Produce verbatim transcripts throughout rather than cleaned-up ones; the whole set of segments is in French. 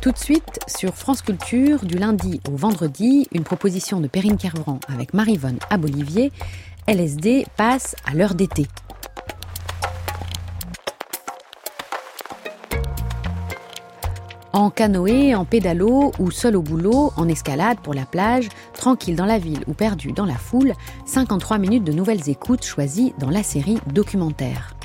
Tout de suite, sur France Culture, du lundi au vendredi, une proposition de Perrine Kervran avec Maryvonne Abolivier. L S D passe à l'heure d'été. En canoë, en pédalo ou seul au boulot, en escalade pour la plage, tranquille dans la ville ou perdu dans la foule, cinquante-trois minutes de nouvelles écoutes choisies dans la série documentaire.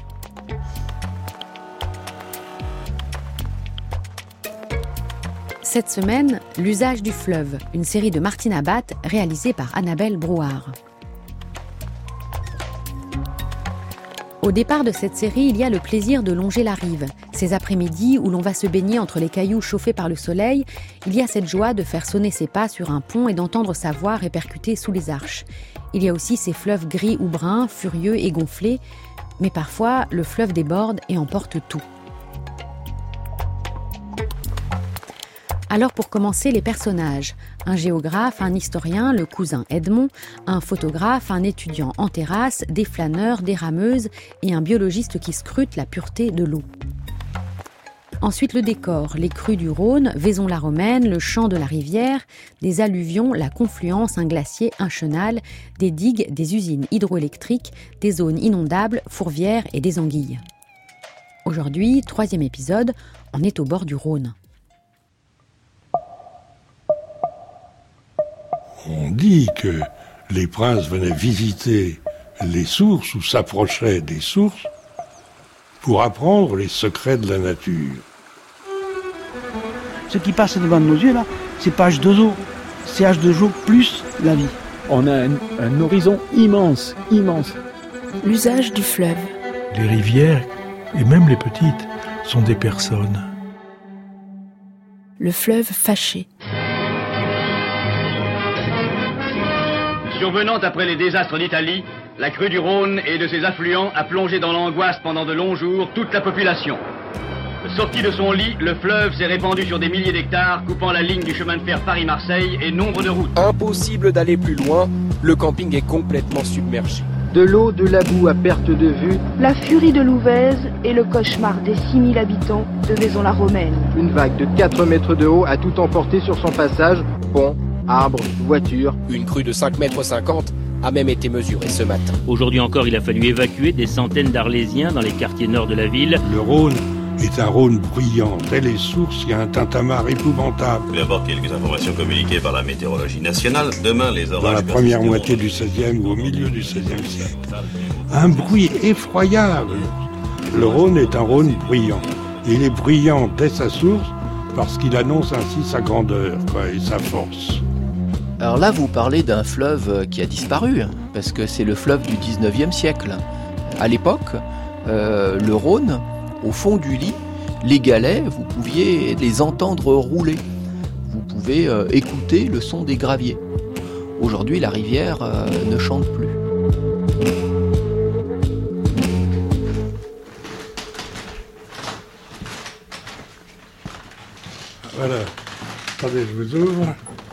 Cette semaine, L'usage du fleuve, une série de Martine Abatte réalisée par Annabelle Brouard. Au départ de cette série, il y a le plaisir de longer la rive. Ces après-midi où l'on va se baigner entre les cailloux chauffés par le soleil, il y a cette joie de faire sonner ses pas sur un pont et d'entendre sa voix répercuter sous les arches. Il y a aussi ces fleuves gris ou bruns, furieux et gonflés, mais parfois le fleuve déborde et emporte tout. Alors pour commencer, les personnages. Un géographe, un historien, le cousin Edmond, un photographe, un étudiant en terrasse, des flâneurs, des rameuses et un biologiste qui scrute la pureté de l'eau. Ensuite le décor, les crues du Rhône, Vaison-la-Romaine, le champ de la rivière, des alluvions, la confluence, un glacier, un chenal, des digues, des usines hydroélectriques, des zones inondables, fourvières et des anguilles. Aujourd'hui, troisième épisode, on est au bord du Rhône. On dit que les princes venaient visiter les sources ou s'approchaient des sources pour apprendre les secrets de la nature. Ce qui passe devant nos yeux là, c'est pas H deux O, c'est H deux O plus la vie. On a un, un horizon immense, immense. L'usage du fleuve. Les rivières, et même les petites, sont des personnes. Le fleuve fâché. Survenant après les désastres d'Italie, la crue du Rhône et de ses affluents a plongé dans l'angoisse pendant de longs jours toute la population. Sorti de son lit, le fleuve s'est répandu sur des milliers d'hectares, coupant la ligne du chemin de fer Paris-Marseille et nombre de routes. Impossible d'aller plus loin, le camping est complètement submergé. De l'eau, de la boue à perte de vue. La furie de l'Ouvèze et le cauchemar des six mille habitants de Vaison-la-Romaine. Une vague de quatre mètres de haut a tout emporté sur son passage, pont, arbres, voitures. Une crue de cinq mètres cinquante a même été mesurée ce matin. Aujourd'hui encore, il a fallu évacuer des centaines d'Arlésiens dans les quartiers nord de la ville. Le Rhône est un Rhône bruyant. Dès les sources, il y a un tintamarre épouvantable. Tout d'abord, quelques informations communiquées par la météorologie nationale. Demain, les orages... Dans la première moitié du seizième ou au milieu du seizième siècle. Un bruit effroyable. Le Rhône est un Rhône bruyant. Il est bruyant dès sa source parce qu'il annonce ainsi sa grandeur, quoi, et sa force. Alors là, vous parlez d'un fleuve qui a disparu, parce que c'est le fleuve du dix-neuvième siècle. À l'époque, euh, le Rhône, au fond du lit, les galets, vous pouviez les entendre rouler. Vous pouvez euh, écouter le son des graviers. Aujourd'hui, la rivière euh, ne chante plus. Voilà. Attendez, je vous ouvre.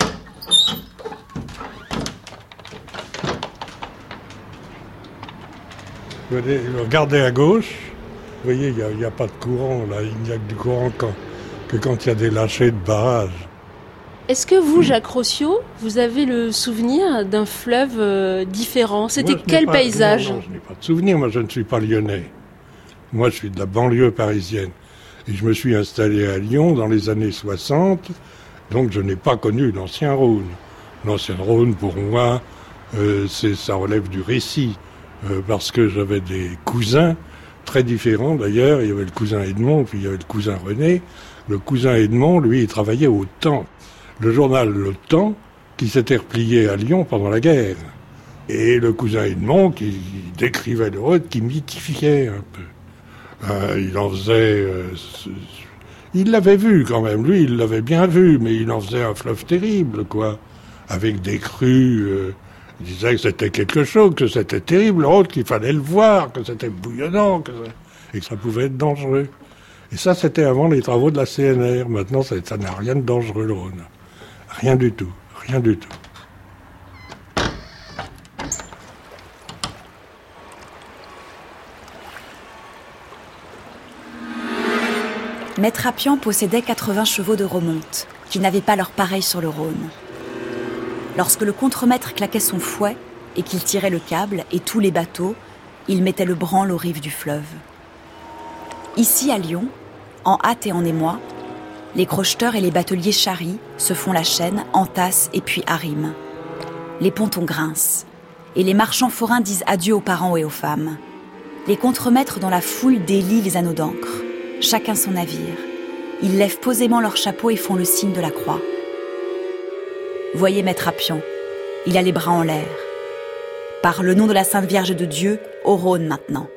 Regardez à gauche, vous voyez, il n'y a, a pas de courant, là. Il n'y a que du courant quand, que quand il y a des lâchers de barrages. Est-ce que vous, Jacques Rossiot, vous avez le souvenir d'un fleuve euh, différent ? C'était moi, quel pas, paysage ? non, non, je n'ai pas de souvenir, moi je ne suis pas lyonnais. Moi je suis de la banlieue parisienne. Et je me suis installé à Lyon dans les années soixante, donc je n'ai pas connu l'ancien Rhône. L'ancien Rhône, pour moi, euh, c'est, ça relève du récit. Euh, parce que j'avais des cousins très différents d'ailleurs. Il y avait le cousin Edmond, puis il y avait le cousin René. Le cousin Edmond, lui, il travaillait au Temps, le journal Le Temps, qui s'était replié à Lyon pendant la guerre. Et le cousin Edmond, qui décrivait le Rhône, qui mythifiait un peu. Euh, il en faisait... Euh, il l'avait vu quand même, lui, il l'avait bien vu, mais il en faisait un fleuve terrible, quoi, avec des crues... Euh, Il disait que c'était quelque chose, que c'était terrible, le Rhône, qu'il fallait le voir, que c'était bouillonnant, que ça, et que ça pouvait être dangereux. Et ça, c'était avant les travaux de la C N R. Maintenant, ça, ça n'a rien de dangereux, le Rhône. Rien du tout, rien du tout. Maître Appian possédait quatre-vingts chevaux de remonte, qui n'avaient pas leur pareil sur le Rhône. Lorsque le contremaître claquait son fouet et qu'il tirait le câble et tous les bateaux, il mettait le branle aux rives du fleuve. Ici, à Lyon, en hâte et en émoi, les crocheteurs et les bateliers charrient, se font la chaîne, entassent et puis arriment. Les pontons grincent, et les marchands forains disent adieu aux parents et aux femmes. Les contremaîtres dans la foule délient les anneaux d'encre, chacun son navire. Ils lèvent posément leur chapeau et font le signe de la croix. Voyez Maître Appian, il a les bras en l'air. Par le nom de la Sainte Vierge de Dieu, au Rhône maintenant.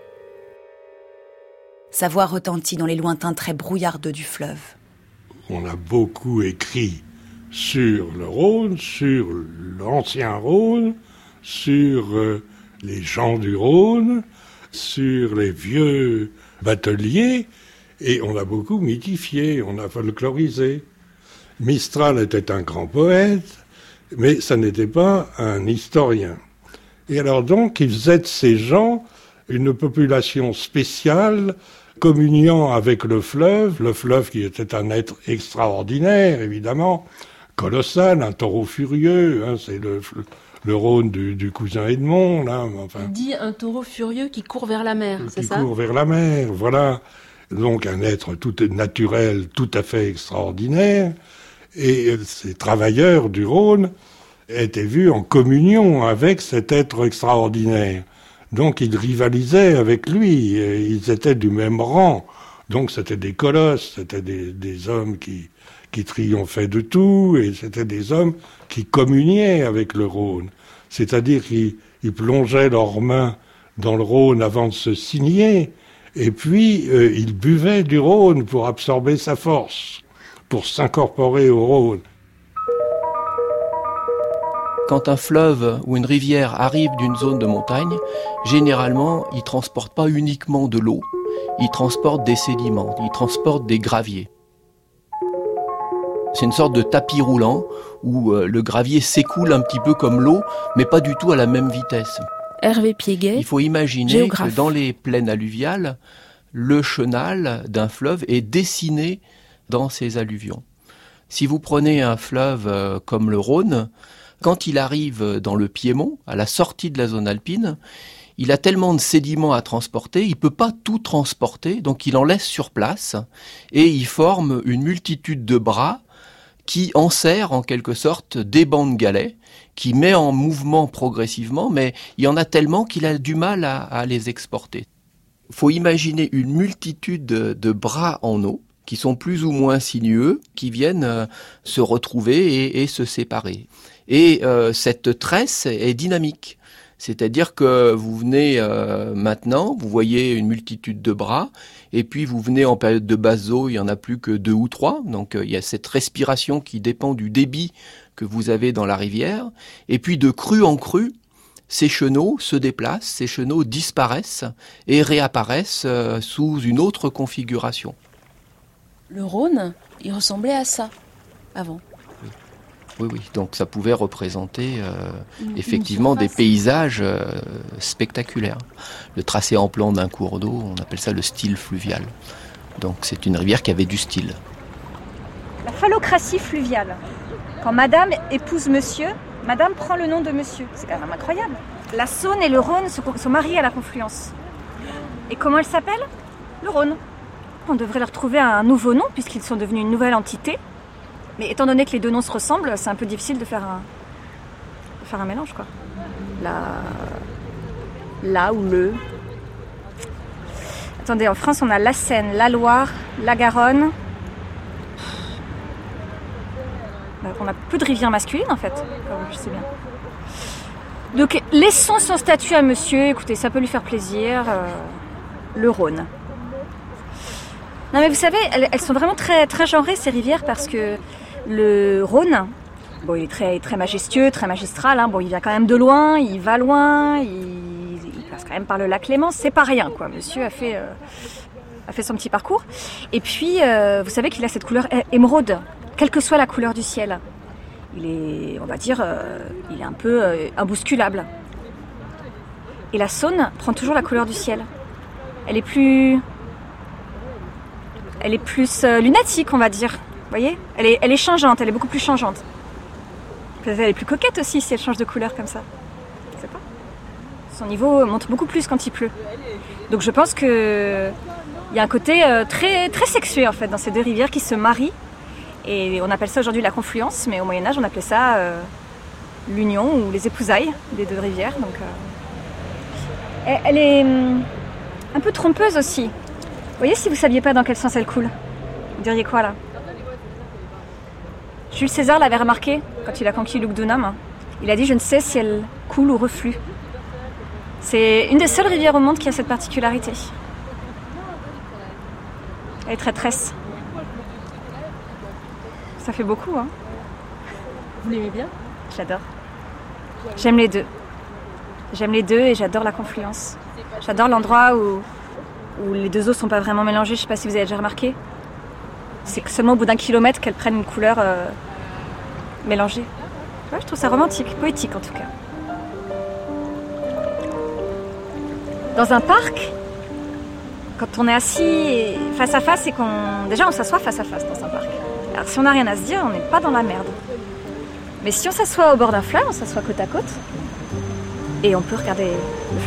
Sa voix retentit dans les lointains traits brouillardeux du fleuve. On a beaucoup écrit sur le Rhône, sur l'ancien Rhône, sur euh, les gens du Rhône, sur les vieux bateliers, et on a beaucoup mythifié, on a folklorisé. Mistral était un grand poète, mais ça n'était pas un historien. Et alors donc, il faisait de ces gens une population spéciale, communiant avec le fleuve, le fleuve qui était un être extraordinaire, évidemment, colossal, un taureau furieux, hein, c'est le, le Rhône du, du cousin Edmond, là, enfin. Il dit un taureau furieux qui court vers la mer, c'est ça ? Qui court vers la mer, voilà. Donc un être tout naturel, tout à fait extraordinaire, et ces travailleurs du Rhône étaient vus en communion avec cet être extraordinaire. Donc ils rivalisaient avec lui, ils étaient du même rang. Donc c'était des colosses, c'était des, des hommes qui, qui triomphaient de tout, et c'était des hommes qui communiaient avec le Rhône. C'est-à-dire qu'ils ils plongeaient leurs mains dans le Rhône avant de se signer, et puis euh, ils buvaient du Rhône pour absorber sa force, pour s'incorporer au Rhône. Quand un fleuve ou une rivière arrive d'une zone de montagne, généralement, il ne transporte pas uniquement de l'eau, il transporte des sédiments, il transporte des graviers. C'est une sorte de tapis roulant où euh, le gravier s'écoule un petit peu comme l'eau, mais pas du tout à la même vitesse. Hervé Piéguet, il faut imaginer géographe. Que dans les plaines alluviales, le chenal d'un fleuve est dessiné dans ses alluvions. Si vous prenez un fleuve euh, comme le Rhône, quand il arrive dans le Piémont, à la sortie de la zone alpine, il a tellement de sédiments à transporter, il ne peut pas tout transporter, donc il en laisse sur place, et il forme une multitude de bras qui enserrent en quelque sorte des bancs de galets, qui met en mouvement progressivement, mais il y en a tellement qu'il a du mal à, à les exporter. Il faut imaginer une multitude de, de bras en eau, qui sont plus ou moins sinueux, qui viennent euh, se retrouver et, et se séparer. Et euh, cette tresse est dynamique. C'est-à-dire que vous venez euh, maintenant, vous voyez une multitude de bras, et puis vous venez en période de basse eau, il n'y en a plus que deux ou trois. Donc euh, il y a cette respiration qui dépend du débit que vous avez dans la rivière. Et puis de crue en crue, ces chenaux se déplacent, ces chenaux disparaissent et réapparaissent euh, sous une autre configuration. Le Rhône, il ressemblait à ça, avant. Oui, oui. Donc ça pouvait représenter euh, une, effectivement une des paysages euh, spectaculaires. Le tracé en plan d'un cours d'eau, on appelle ça le style fluvial. Donc c'est une rivière qui avait du style. La phallocratie fluviale. Quand madame épouse monsieur, madame prend le nom de monsieur. C'est quand même incroyable. La Saône et le Rhône se, sont mariés à la confluence. Et comment elle s'appelle ? Le Rhône. On devrait leur trouver un nouveau nom puisqu'ils sont devenus une nouvelle entité. Mais étant donné que les deux noms se ressemblent, c'est un peu difficile de faire un, de faire un mélange, quoi. La... La ou le... Attendez, en France, on a la Seine, la Loire, la Garonne. On a peu de rivières masculines, en fait, comme je sais bien. Donc, laissons son statut à monsieur. Écoutez, ça peut lui faire plaisir. Euh, le Rhône. Non, mais vous savez, elles, elles sont vraiment très, très genrées, ces rivières, parce que le Rhône, bon, il est très, très majestueux, très magistral. Hein. Bon, il vient quand même de loin, il va loin, il, il passe quand même par le lac Léman. C'est pas rien, quoi. Monsieur a fait, euh, a fait son petit parcours. Et puis, euh, vous savez qu'il a cette couleur émeraude, quelle que soit la couleur du ciel. Il est, on va dire, euh, il est un peu euh, imbousculable. Et la Saône prend toujours la couleur du ciel. Elle est plus... elle est plus euh, lunatique, on va dire. Vous voyez, elle est, elle est changeante, elle est beaucoup plus changeante. Peut-être elle est plus coquette aussi si elle change de couleur comme ça. Je sais pas. Son niveau monte beaucoup plus quand il pleut. Donc je pense que il y a un côté euh, très, très sexué en fait dans ces deux rivières qui se marient. Et on appelle ça aujourd'hui la confluence, mais au Moyen-Âge on appelait ça euh, l'union ou les épousailles des deux rivières. Donc, euh... elle, elle est hum, un peu trompeuse aussi. Vous voyez, si vous saviez pas dans quel sens elle coule, vous diriez quoi là? Jules César l'avait remarqué quand il a conquis Lugdunum. Il a dit « Je ne sais si elle coule ou reflue ». C'est une des seules rivières au monde qui a cette particularité. Elle est traîtresse. Ça fait beaucoup, hein. Vous l'aimez bien? J'adore. J'aime les deux. J'aime les deux et j'adore la confluence. J'adore l'endroit où, où les deux eaux sont pas vraiment mélangées. Je sais pas si vous avez déjà remarqué. C'est que seulement au bout d'un kilomètre qu'elles prennent une couleur euh, mélangée. Ouais, je trouve ça romantique, poétique en tout cas. Dans un parc, quand on est assis face à face et qu'on... Déjà, on s'assoit face à face dans un parc. Alors si on n'a rien à se dire, on n'est pas dans la merde. Mais si on s'assoit au bord d'un fleuve, on s'assoit côte à côte et on peut regarder le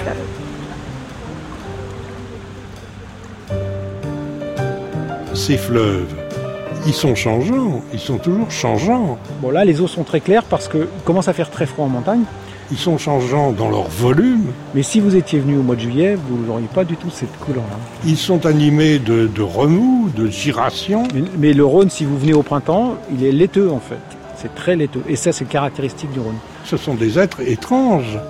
fleuve. Ces fleuves, ils sont changeants, ils sont toujours changeants. Bon là, les eaux sont très claires parce qu'il commence à faire très froid en montagne. Ils sont changeants dans leur volume. Mais si vous étiez venu au mois de juillet, vous n'auriez pas du tout cette couleur-là. Ils sont animés de, de remous, de gyrations. Mais, mais le Rhône, si vous venez au printemps, il est laiteux en fait. C'est très laiteux. Et ça, c'est caractéristique du Rhône. Ce sont des êtres étranges.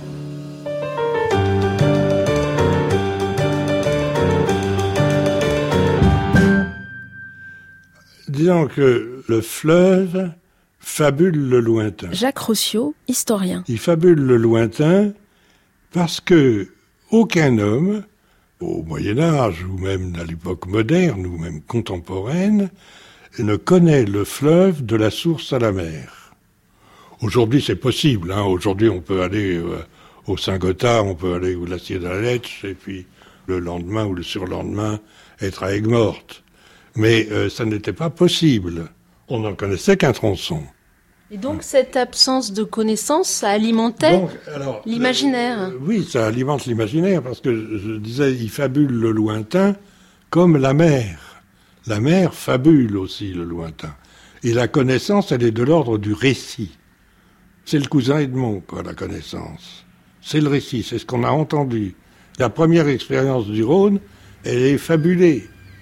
Disons que le fleuve fabule le lointain. Jacques Rossiot, historien. Il fabule le lointain parce que aucun homme, au Moyen-Âge ou même à l'époque moderne ou même contemporaine, ne connaît le fleuve de la source à la mer. Aujourd'hui, c'est possible. Hein. Aujourd'hui, on peut aller euh, au Saint-Gothard, on peut aller au glacier de la Letche, et puis le lendemain ou le surlendemain, être à Aigues-Mortes. Mais euh, ça n'était pas possible. On n'en connaissait qu'un tronçon. Et donc, cette absence de connaissance, ça alimentait donc, alors, l'imaginaire. Euh, oui, ça alimente l'imaginaire, parce que je disais, il fabule le lointain comme la mer. La mer fabule aussi le lointain. Et la connaissance, elle est de l'ordre du récit. C'est le cousin Edmond, quoi, la connaissance. C'est le récit, c'est ce qu'on a entendu. La première expérience du Rhône, elle est fabulée.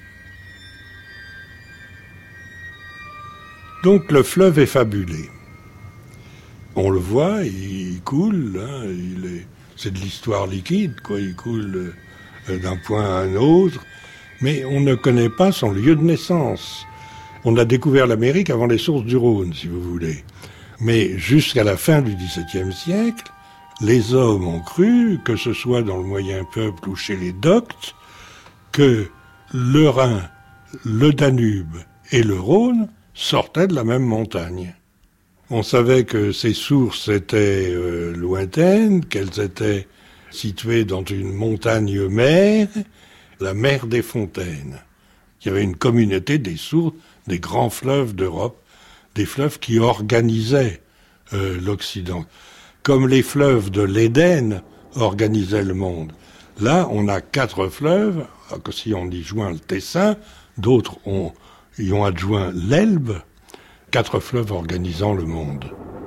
Donc le fleuve est fabulé. On le voit, il coule, hein, il est, c'est de l'histoire liquide, quoi. Il coule euh, d'un point à un autre, mais on ne connaît pas son lieu de naissance. On a découvert l'Amérique avant les sources du Rhône, si vous voulez. Mais jusqu'à la fin du dix-septième siècle, les hommes ont cru, que ce soit dans le moyen peuple ou chez les Doctes, que le Rhin, le Danube et le Rhône sortaient de la même montagne. On savait que ces sources étaient euh, lointaines, qu'elles étaient situées dans une montagne-mer, la mer des Fontaines. Il y avait une communauté des sources, des grands fleuves d'Europe, des fleuves qui organisaient euh, l'Occident. Comme les fleuves de l'Éden organisaient le monde. Là, on a quatre fleuves, si on y joint le Tessin, d'autres ont, y ont adjoint l'Elbe, quatre fleuves organisant le monde.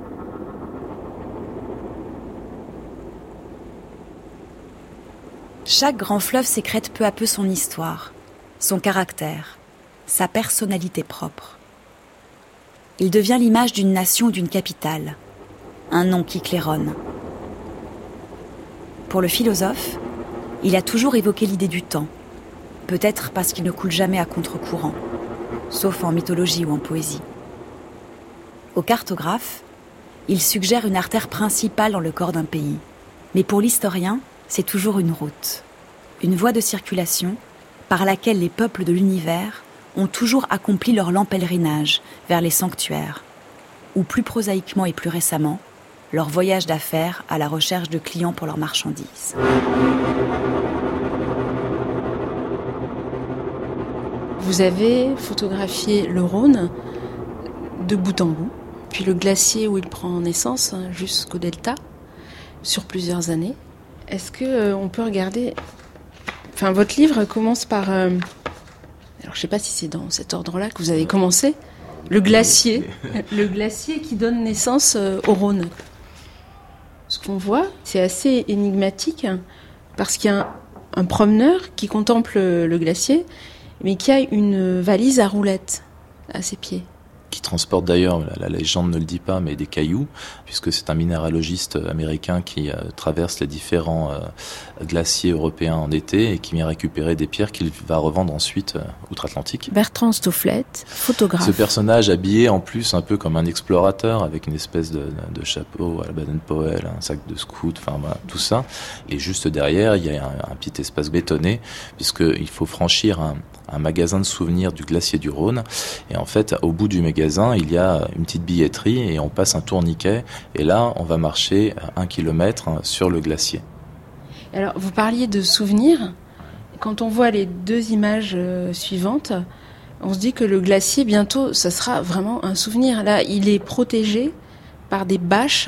Chaque grand fleuve sécrète peu à peu son histoire, son caractère, sa personnalité propre. Il devient l'image d'une nation ou d'une capitale, un nom qui claironne. Pour le philosophe, il a toujours évoqué l'idée du temps, peut-être parce qu'il ne coule jamais à contre-courant, sauf en mythologie ou en poésie. Au cartographe, il suggère une artère principale dans le corps d'un pays. Mais pour l'historien, c'est toujours une route, une voie de circulation par laquelle les peuples de l'univers ont toujours accompli leur lent pèlerinage vers les sanctuaires, ou plus prosaïquement et plus récemment, leur voyage d'affaires à la recherche de clients pour leurs marchandises. Vous avez photographié le Rhône de bout en bout, puis le glacier où il prend naissance jusqu'au delta, sur plusieurs années. Est-ce que euh, on peut regarder... Enfin, votre livre commence par... Euh... Alors, je ne sais pas si c'est dans cet ordre-là que vous avez commencé. Le glacier. Le glacier qui donne naissance euh, au Rhône. Ce qu'on voit, c'est assez énigmatique, parce qu'il y a un, un promeneur qui contemple le glacier, mais qui a une valise à roulettes à ses pieds. Qui transporte d'ailleurs, la légende ne le dit pas, mais des cailloux, puisque c'est un minéralogiste américain qui euh, traverse les différents euh, glaciers européens en été et qui vient récupérer des pierres qu'il va revendre ensuite euh, outre-Atlantique. Bertrand Stofflet, photographe. Ce personnage habillé en plus un peu comme un explorateur, avec une espèce de, de chapeau à la Baden-Powell, un sac de scout, enfin voilà, tout ça. Et juste derrière, il y a un, un petit espace bétonné, puisqu'il faut franchir un, un magasin de souvenirs du glacier du Rhône. Et en fait, au bout du magasin, il y a une petite billetterie et on passe un tourniquet. Et là, on va marcher un kilomètre sur le glacier. Alors, vous parliez de souvenirs. Quand on voit les deux images euh, suivantes, on se dit que le glacier, bientôt, ça sera vraiment un souvenir. Là, il est protégé par des bâches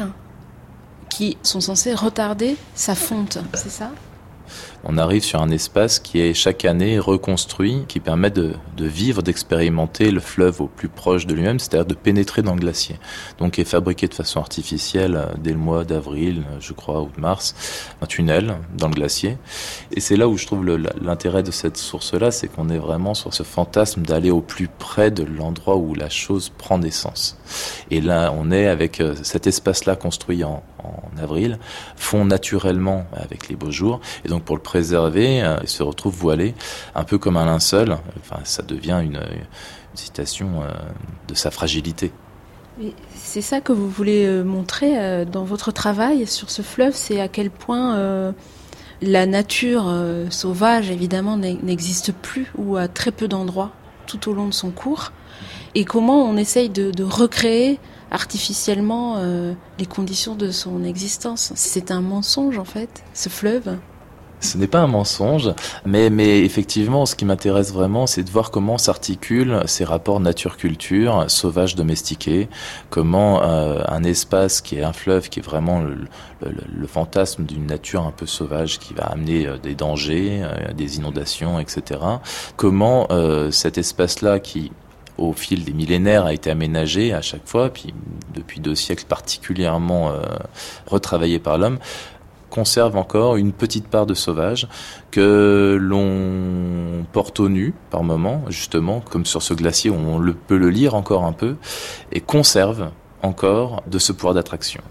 qui sont censées retarder sa fonte, c'est ça ? On arrive sur un espace qui est chaque année reconstruit, qui permet de, de vivre, d'expérimenter le fleuve au plus proche de lui-même, c'est-à-dire de pénétrer dans le glacier. Donc, est fabriqué de façon artificielle dès le mois d'avril, je crois, ou de mars, un tunnel dans le glacier. Et c'est là où je trouve le, l'intérêt de cette source-là, c'est qu'on est vraiment sur ce fantasme d'aller au plus près de l'endroit où la chose prend naissance. Et là, on est avec cet espace-là construit en, en avril, fond naturellement avec les beaux jours, et donc pour le préserver, euh, il se retrouve voilé, un peu comme un linceul. Enfin, ça devient une, une citation euh, de sa fragilité. Et c'est ça que vous voulez euh, montrer euh, dans votre travail sur ce fleuve, c'est à quel point euh, la nature euh, sauvage, évidemment, n'existe plus, ou à très peu d'endroits tout au long de son cours, et comment on essaye de, de recréer artificiellement euh, les conditions de son existence. C'est un mensonge, en fait, ce fleuve. Ce n'est pas un mensonge, mais, mais effectivement, ce qui m'intéresse vraiment, c'est de voir comment s'articulent ces rapports nature-culture, sauvage-domestiqué, comment euh, un espace qui est un fleuve, qui est vraiment le, le, le fantasme d'une nature un peu sauvage, qui va amener euh, des dangers, euh, des inondations, et cetera. Comment euh, cet espace-là, qui au fil des millénaires a été aménagé à chaque fois, puis depuis deux siècles particulièrement euh, retravaillé par l'homme, conserve encore une petite part de sauvage que l'on porte au nu par moments, justement, comme sur ce glacier où on le, peut le lire encore un peu, et conserve encore de ce pouvoir d'attraction.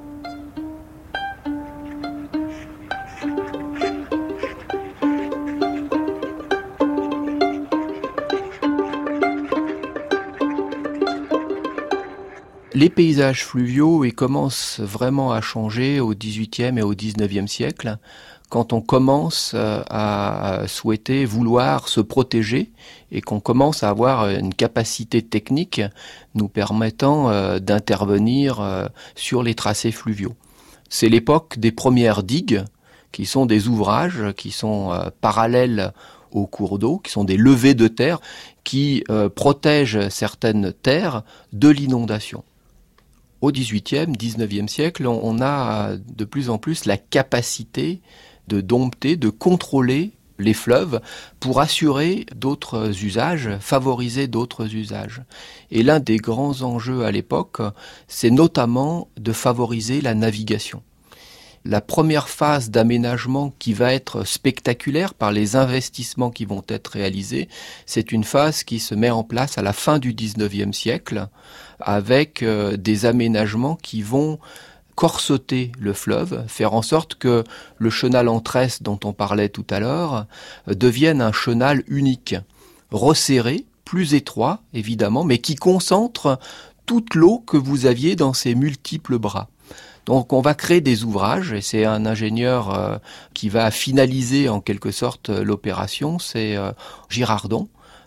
Les paysages fluviaux ils commencent vraiment à changer au dix-huitième et au dix-neuvième siècle, quand on commence à souhaiter vouloir se protéger et qu'on commence à avoir une capacité technique nous permettant d'intervenir sur les tracés fluviaux. C'est l'époque des premières digues, qui sont des ouvrages qui sont parallèles aux cours d'eau, qui sont des levées de terre, qui protègent certaines terres de l'inondation. Au dix-huitième, dix-neuvième siècle, on a de plus en plus la capacité de dompter, de contrôler les fleuves pour assurer d'autres usages, favoriser d'autres usages. Et l'un des grands enjeux à l'époque, c'est notamment de favoriser la navigation. La première phase d'aménagement qui va être spectaculaire par les investissements qui vont être réalisés, c'est une phase qui se met en place à la fin du dix-neuvième siècle avec euh, des aménagements qui vont corseter le fleuve, faire en sorte que le chenal en tresse dont on parlait tout à l'heure euh, devienne un chenal unique, resserré, plus étroit évidemment, mais qui concentre toute l'eau que vous aviez dans ses multiples bras. Donc on va créer des ouvrages, et c'est un ingénieur euh, qui va finaliser en quelque sorte l'opération, c'est euh, Girardon,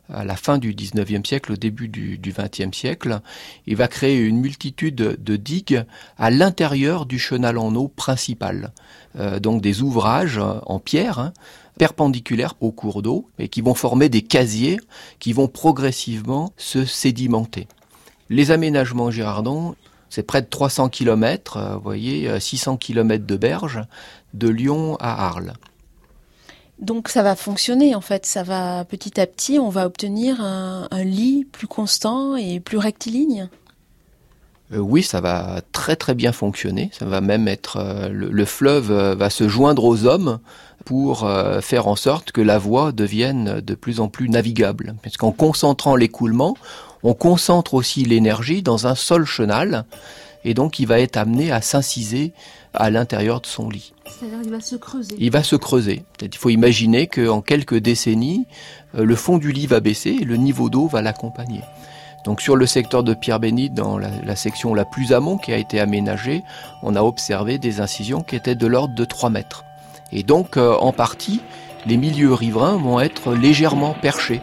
à la fin du dix-neuvième siècle, au début du, du vingtième siècle. Il va créer une multitude de digues à l'intérieur du chenal en eau principal. Euh, donc des ouvrages en pierre, hein, perpendiculaires au cours d'eau, et qui vont former des casiers qui vont progressivement se sédimenter. Les aménagements Girardon, c'est près de trois cents kilomètres, vous voyez, six cents kilomètres de berge, de Lyon à Arles. Donc ça va fonctionner en fait, ça va petit à petit, on va obtenir un, un lit plus constant et plus rectiligne. Euh, oui, ça va très très bien fonctionner, ça va même être, euh, le, le fleuve euh, va se joindre aux hommes pour euh, faire en sorte que la voie devienne de plus en plus navigable. Parce qu'en concentrant l'écoulement, on concentre aussi l'énergie dans un seul chenal, et donc il va être amené à s'inciser à l'intérieur de son lit. C'est-à-dire qu'il va se creuser. Il va se creuser. Il faut imaginer qu'en quelques décennies, le fond du lit va baisser et le niveau d'eau va l'accompagner. Donc sur le secteur de Pierre-Bénite, dans la, la section la plus amont qui a été aménagée, on a observé des incisions qui étaient de l'ordre de trois mètres. Et donc, euh, en partie, les milieux riverains vont être légèrement perchés.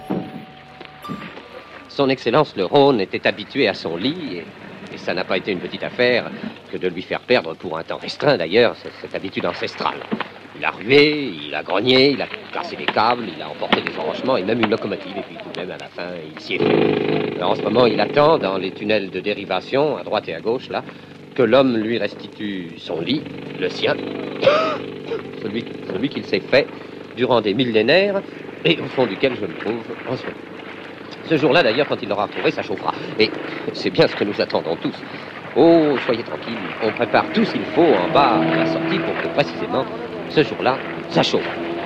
Son Excellence le Rhône était habitué à son lit et... Et ça n'a pas été une petite affaire que de lui faire perdre, pour un temps restreint d'ailleurs, cette habitude ancestrale. Il a rué, il a grogné, il a cassé des câbles, il a emporté des enrochements et même une locomotive. Et puis tout de même, à la fin, il s'y est fait. Alors, en ce moment, il attend dans les tunnels de dérivation, à droite et à gauche, là, que l'homme lui restitue son lit, le sien, celui, celui qu'il s'est fait durant des millénaires et au fond duquel je me trouve en ce moment. Ce jour-là, d'ailleurs, quand il l'aura retrouvé, ça chauffera. Et c'est bien ce que nous attendons tous. Oh, soyez tranquilles, on prépare tout ce qu'il faut en bas à la sortie pour que, précisément, ce jour-là, ça chauffe.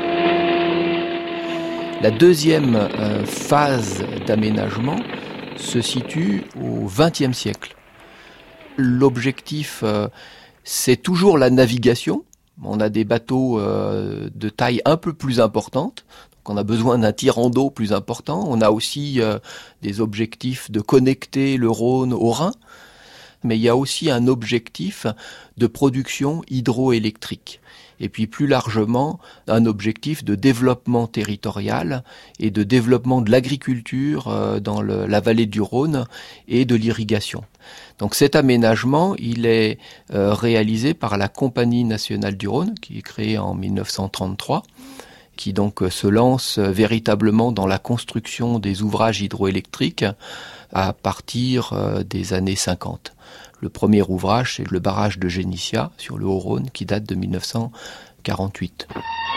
La deuxième euh, phase d'aménagement se situe au vingtième siècle. L'objectif, euh, c'est toujours la navigation. On a des bateaux euh, de taille un peu plus importante. On a besoin d'un tirant d'eau plus important. On a aussi euh, des objectifs de connecter le Rhône au Rhin. Mais il y a aussi un objectif de production hydroélectrique. Et puis plus largement, un objectif de développement territorial et de développement de l'agriculture euh, dans le, la vallée du Rhône et de l'irrigation. Donc cet aménagement, il est euh, réalisé par la Compagnie nationale du Rhône, qui est créée en mille neuf cent trente-trois, qui donc se lance véritablement dans la construction des ouvrages hydroélectriques à partir des années cinquante. Le premier ouvrage, c'est le barrage de Génissia sur le Haut-Rhône qui date de mille neuf cent quarante-huit.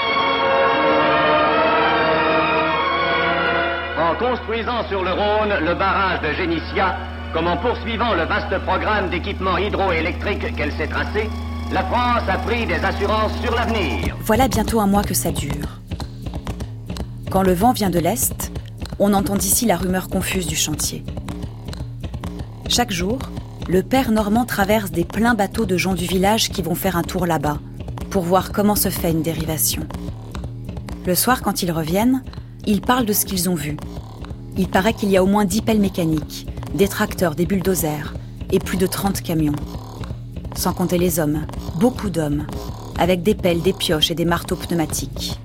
En construisant sur le Rhône le barrage de Génissia, comme en poursuivant le vaste programme d'équipement hydroélectrique qu'elle s'est tracé, la France a pris des assurances sur l'avenir. Voilà bientôt un mois que ça dure. Quand le vent vient de l'Est, on entend ici la rumeur confuse du chantier. Chaque jour, le père Normand traverse des pleins bateaux de gens du village qui vont faire un tour là-bas, pour voir comment se fait une dérivation. Le soir, quand ils reviennent, ils parlent de ce qu'ils ont vu. Il paraît qu'il y a au moins dix pelles mécaniques, des tracteurs, des bulldozers, et plus de trente camions. Sans compter les hommes, beaucoup d'hommes, avec des pelles, des pioches et des marteaux pneumatiques.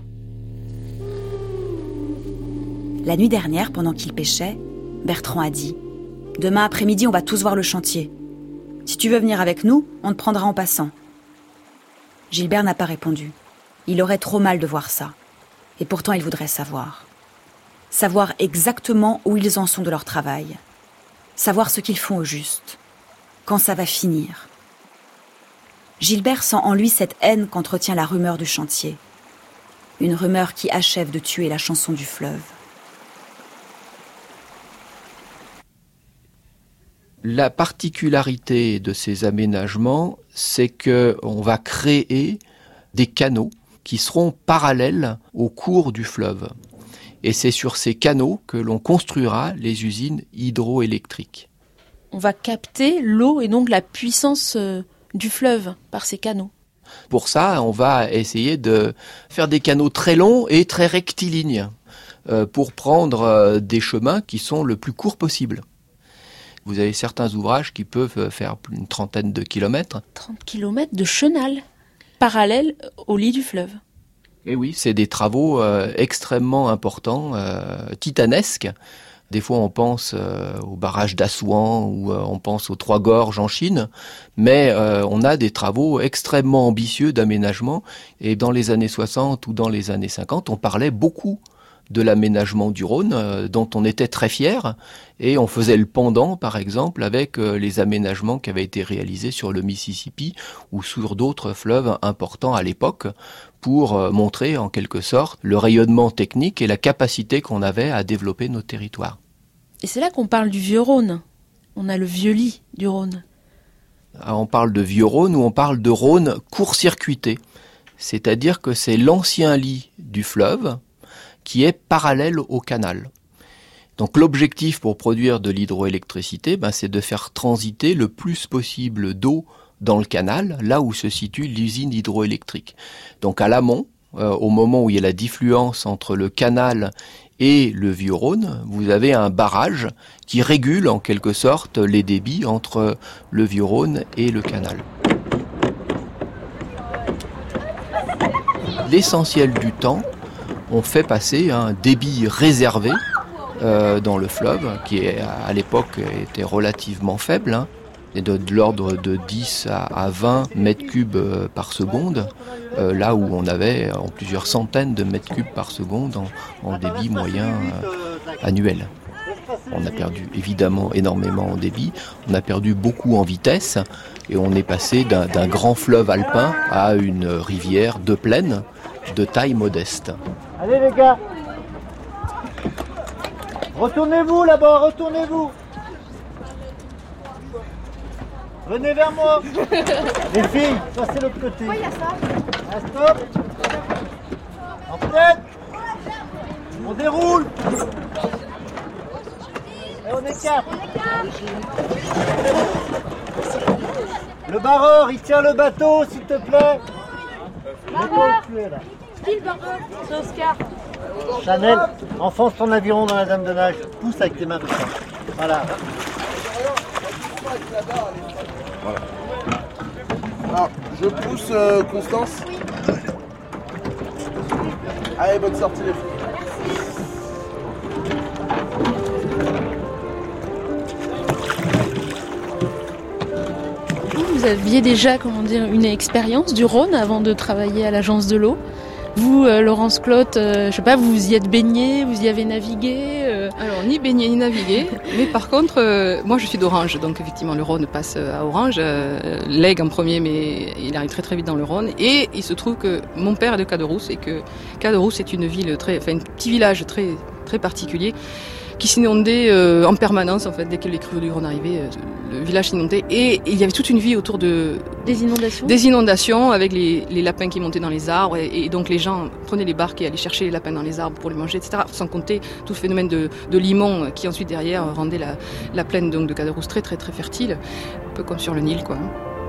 La nuit dernière, pendant qu'il pêchait, Bertrand a dit « Demain après-midi, on va tous voir le chantier. Si tu veux venir avec nous, on te prendra en passant. » Gilbert n'a pas répondu. Il aurait trop mal de voir ça. Et pourtant, il voudrait savoir. Savoir exactement où ils en sont de leur travail. Savoir ce qu'ils font au juste. Quand ça va finir. Gilbert sent en lui cette haine qu'entretient la rumeur du chantier. Une rumeur qui achève de tuer la chanson du fleuve. La particularité de ces aménagements, c'est qu'on va créer des canaux qui seront parallèles au cours du fleuve. Et c'est sur ces canaux que l'on construira les usines hydroélectriques. On va capter l'eau et donc la puissance du fleuve par ces canaux. Pour ça, on va essayer de faire des canaux très longs et très rectilignes euh, pour prendre euh, des chemins qui sont le plus courts possible. Vous avez certains ouvrages qui peuvent faire une trentaine de kilomètres. trente kilomètres de chenal, parallèle au lit du fleuve. Et oui, c'est des travaux euh, extrêmement importants, euh, titanesques. Des fois, on pense euh, au barrage d'Assouan ou euh, on pense aux Trois Gorges en Chine, mais euh, on a des travaux extrêmement ambitieux d'aménagement. Et dans les années soixante ou dans les années cinquante, on parlait beaucoup de l'aménagement du Rhône, euh, dont on était très fiers, et on faisait le pendant, par exemple, avec euh, les aménagements qui avaient été réalisés sur le Mississippi ou sur d'autres fleuves importants à l'époque, pour euh, montrer en quelque sorte le rayonnement technique et la capacité qu'on avait à développer nos territoires. Et c'est là qu'on parle du vieux Rhône. On a le vieux lit du Rhône. Alors, on parle de vieux Rhône ou on parle de Rhône court-circuité, c'est-à-dire que c'est l'ancien lit du fleuve qui est parallèle au canal. Donc l'objectif pour produire de l'hydroélectricité, ben, c'est de faire transiter le plus possible d'eau dans le canal, là où se situe l'usine hydroélectrique. Donc à l'amont, euh, au moment où il y a la diffluence entre le canal et le vieux Rhône, vous avez un barrage qui régule en quelque sorte les débits entre le vieux Rhône et le canal. L'essentiel du temps, on fait passer un débit réservé euh, dans le fleuve, qui est, à l'époque était relativement faible, hein, et de, de l'ordre de dix à vingt mètres cubes par seconde, euh, là où on avait en plusieurs centaines de mètres cubes par seconde en, en débit moyen euh, annuel. On a perdu évidemment énormément en débit, on a perdu beaucoup en vitesse, et on est passé d'un, d'un grand fleuve alpin à une rivière de plaine de taille modeste. Allez les gars, retournez-vous là-bas, retournez-vous. Venez vers moi. Les filles, passez l'autre côté. Oui, il y a ça. Ah, stop. En tête. On déroule. Et on écarte. Le barreur, il tient le bateau, s'il te plaît. Barreur. Tu es là. Qui le barreur ? C'est Oscar. Chanel, enfonce ton aviron dans la dame de nage. Pousse avec tes mains comme ça. Voilà. Voilà. Alors, je pousse euh, Constance. Allez, bonne sortie les filles. Vous aviez déjà, comment dire, une expérience du Rhône avant de travailler à l'agence de l'eau. Vous, euh, Laurence Clotte, euh, je sais pas, vous y êtes baigné, vous y avez navigué euh... Alors, ni baigné ni navigué, mais par contre, euh, moi je suis d'Orange, donc effectivement le Rhône passe à Orange, euh, l'Aigle en premier, mais il arrive très très vite dans le Rhône, et il se trouve que mon père est de Caderousse, et que Caderousse est une ville très, enfin un petit village très très particulier, qui s'inondait euh, en permanence, en fait, dès que les crues du Rhône arrivaient, euh, le village s'inondait. Et, et il y avait toute une vie autour de... Des inondations Des inondations, avec les, les lapins qui montaient dans les arbres. Et, et donc les gens prenaient les barques et allaient chercher les lapins dans les arbres pour les manger, et cetera. Sans compter tout le phénomène de, de limon qui ensuite derrière rendait la, la plaine donc, de Caderousse très très très fertile. Un peu comme sur le Nil, quoi.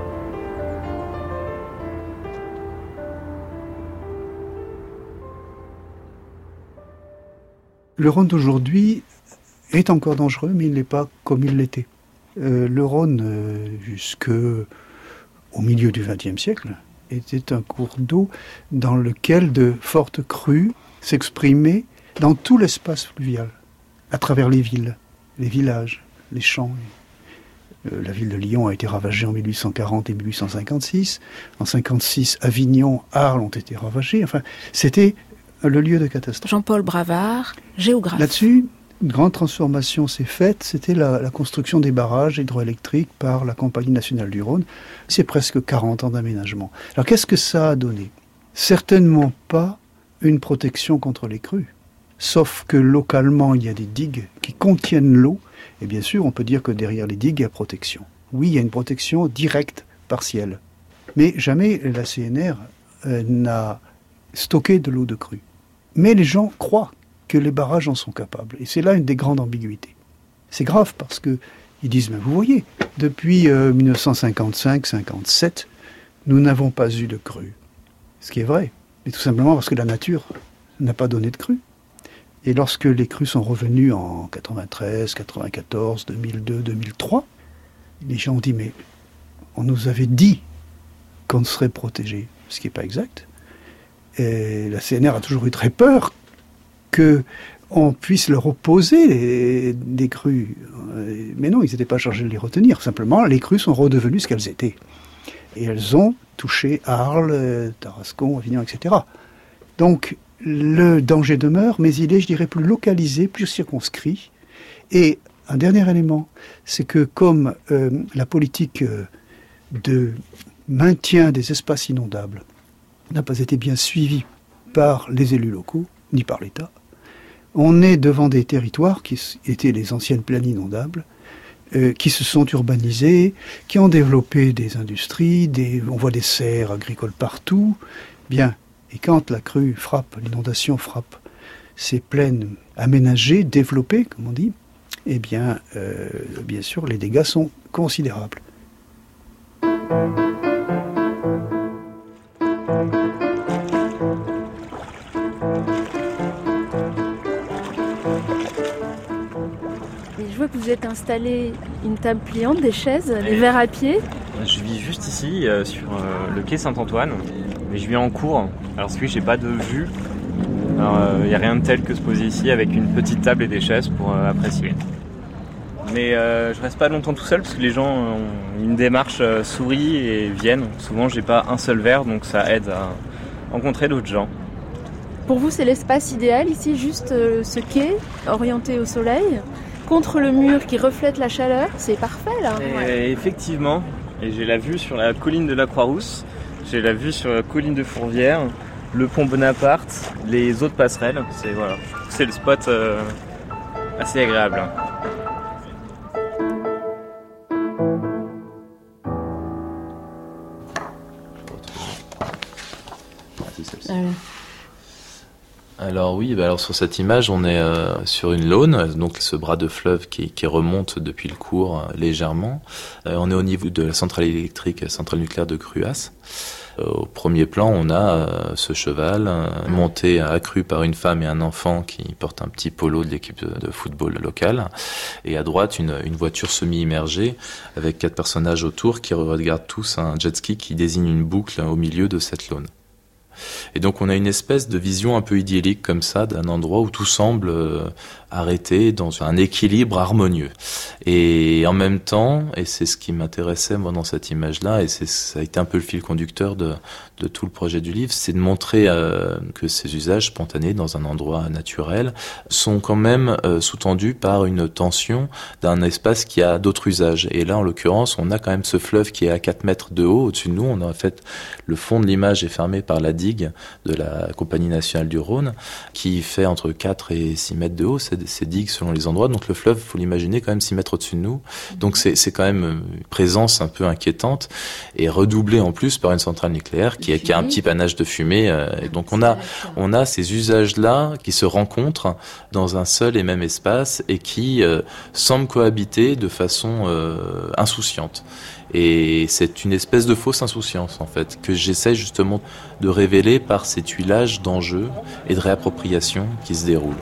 Le Rhône d'aujourd'hui est encore dangereux, mais il n'est pas comme il l'était. Euh, le Rhône, euh, jusqu'au milieu du vingtième siècle, était un cours d'eau dans lequel de fortes crues s'exprimaient dans tout l'espace fluvial, à travers les villes, les villages, les champs. Euh, la ville de Lyon a été ravagée en mille huit cent quarante et mille huit cent cinquante-six. En cinquante-six, Avignon, Arles ont été ravagés. Enfin, c'était le lieu de catastrophe. Jean-Paul Bravard, géographe. Là-dessus, une grande transformation s'est faite, c'était la, la construction des barrages hydroélectriques par la Compagnie nationale du Rhône. C'est presque quarante ans d'aménagement. Alors qu'est-ce que ça a donné ? Certainement pas une protection contre les crues. Sauf que localement, il y a des digues qui contiennent l'eau. Et bien sûr, on peut dire que derrière les digues, il y a protection. Oui, il y a une protection directe, partielle. Mais jamais la C N R euh, n'a stocké de l'eau de crue. Mais les gens croient que les barrages en sont capables. Et c'est là une des grandes ambiguïtés. C'est grave parce que ils disent, mais vous voyez, depuis euh, mille neuf cent cinquante-cinq cinquante-sept, nous n'avons pas eu de crue. Ce qui est vrai, mais tout simplement parce que la nature n'a pas donné de crue. Et lorsque les crues sont revenues en quatre-vingt-treize, quatre-vingt-quatorze, deux mille deux, deux mille trois, les gens ont dit, mais on nous avait dit qu'on serait protégé, ce qui n'est pas exact. Et la C N R a toujours eu très peur que on puisse leur opposer les, des crues. Mais non, ils n'étaient pas chargés de les retenir. Simplement, les crues sont redevenues ce qu'elles étaient. Et elles ont touché Arles, Tarascon, Avignon, et cetera. Donc, le danger demeure, mais il est, je dirais, plus localisé, plus circonscrit. Et un dernier élément, c'est que comme euh, la politique euh, de maintien des espaces inondables n'a pas été bien suivie par les élus locaux, ni par l'État, on est devant des territoires qui étaient les anciennes plaines inondables, euh, qui se sont urbanisés, qui ont développé des industries, des, on voit des serres agricoles partout. Bien, et quand la crue frappe, l'inondation frappe ces plaines aménagées, développées, comme on dit, eh bien, euh, bien sûr, les dégâts sont considérables. Je vois que vous êtes installé une table pliante, des chaises, des verres à pied. Je vis juste ici, euh, sur euh, le quai Saint-Antoine, mais je vis en cours. Alors oui, j'ai pas de vue. Il n'y euh, a rien de tel que se poser ici avec une petite table et des chaises pour euh, apprécier. Mais euh, je reste pas longtemps tout seul parce que les gens ont une démarche euh, souris et viennent. Souvent, j'ai pas un seul verre, donc ça aide à rencontrer d'autres gens. Pour vous, c'est l'espace idéal ici, juste euh, ce quai orienté au soleil, contre le mur qui reflète la chaleur, c'est parfait là. Et ouais. Effectivement, et j'ai la vue sur la colline de la Croix-Rousse, j'ai la vue sur la colline de Fourvière, le pont Bonaparte, les autres passerelles. C'est voilà, c'est le spot euh, assez agréable. Ah ouais. Alors oui, bah alors sur cette image, on est euh, sur une laune, donc ce bras de fleuve qui, qui remonte depuis le cours euh, légèrement. Euh, on est au niveau de la centrale électrique, la centrale nucléaire de Cruas. Euh, au premier plan, on a euh, ce cheval euh, monté, accru par une femme et un enfant qui porte un petit polo de l'équipe de, de football locale. Et à droite, une, une voiture semi-immergée avec quatre personnages autour qui regardent tous un jet ski qui désigne une boucle au milieu de cette laune. Et donc on a une espèce de vision un peu idyllique comme ça, d'un endroit où tout semble euh, arrêté dans un équilibre harmonieux. Et en même temps, et c'est ce qui m'intéressait moi dans cette image-là, et c'est, ça a été un peu le fil conducteur de, de tout le projet du livre, c'est de montrer euh, que ces usages spontanés dans un endroit naturel sont quand même euh, sous-tendus par une tension d'un espace qui a d'autres usages. Et là, en l'occurrence, on a quand même ce fleuve qui est à quatre mètres de haut au-dessus de nous. On a en fait, le fond de l'image est fermé par la digue de la Compagnie nationale du Rhône, qui fait entre quatre et six mètres de haut, c'est ces digues selon les endroits. Donc le fleuve, faut l'imaginer, quand même six mètres au-dessus de nous. Donc c'est, c'est quand même une présence un peu inquiétante, et redoublée en plus par une centrale nucléaire qui, qui a un petit panache de fumée. Euh, et donc on a, on a ces usages-là qui se rencontrent dans un seul et même espace et qui euh, semblent cohabiter de façon euh, insouciante. Et c'est une espèce de fausse insouciance, en fait, que j'essaie justement de révéler par ces tuilages d'enjeux et de réappropriation qui se déroulent.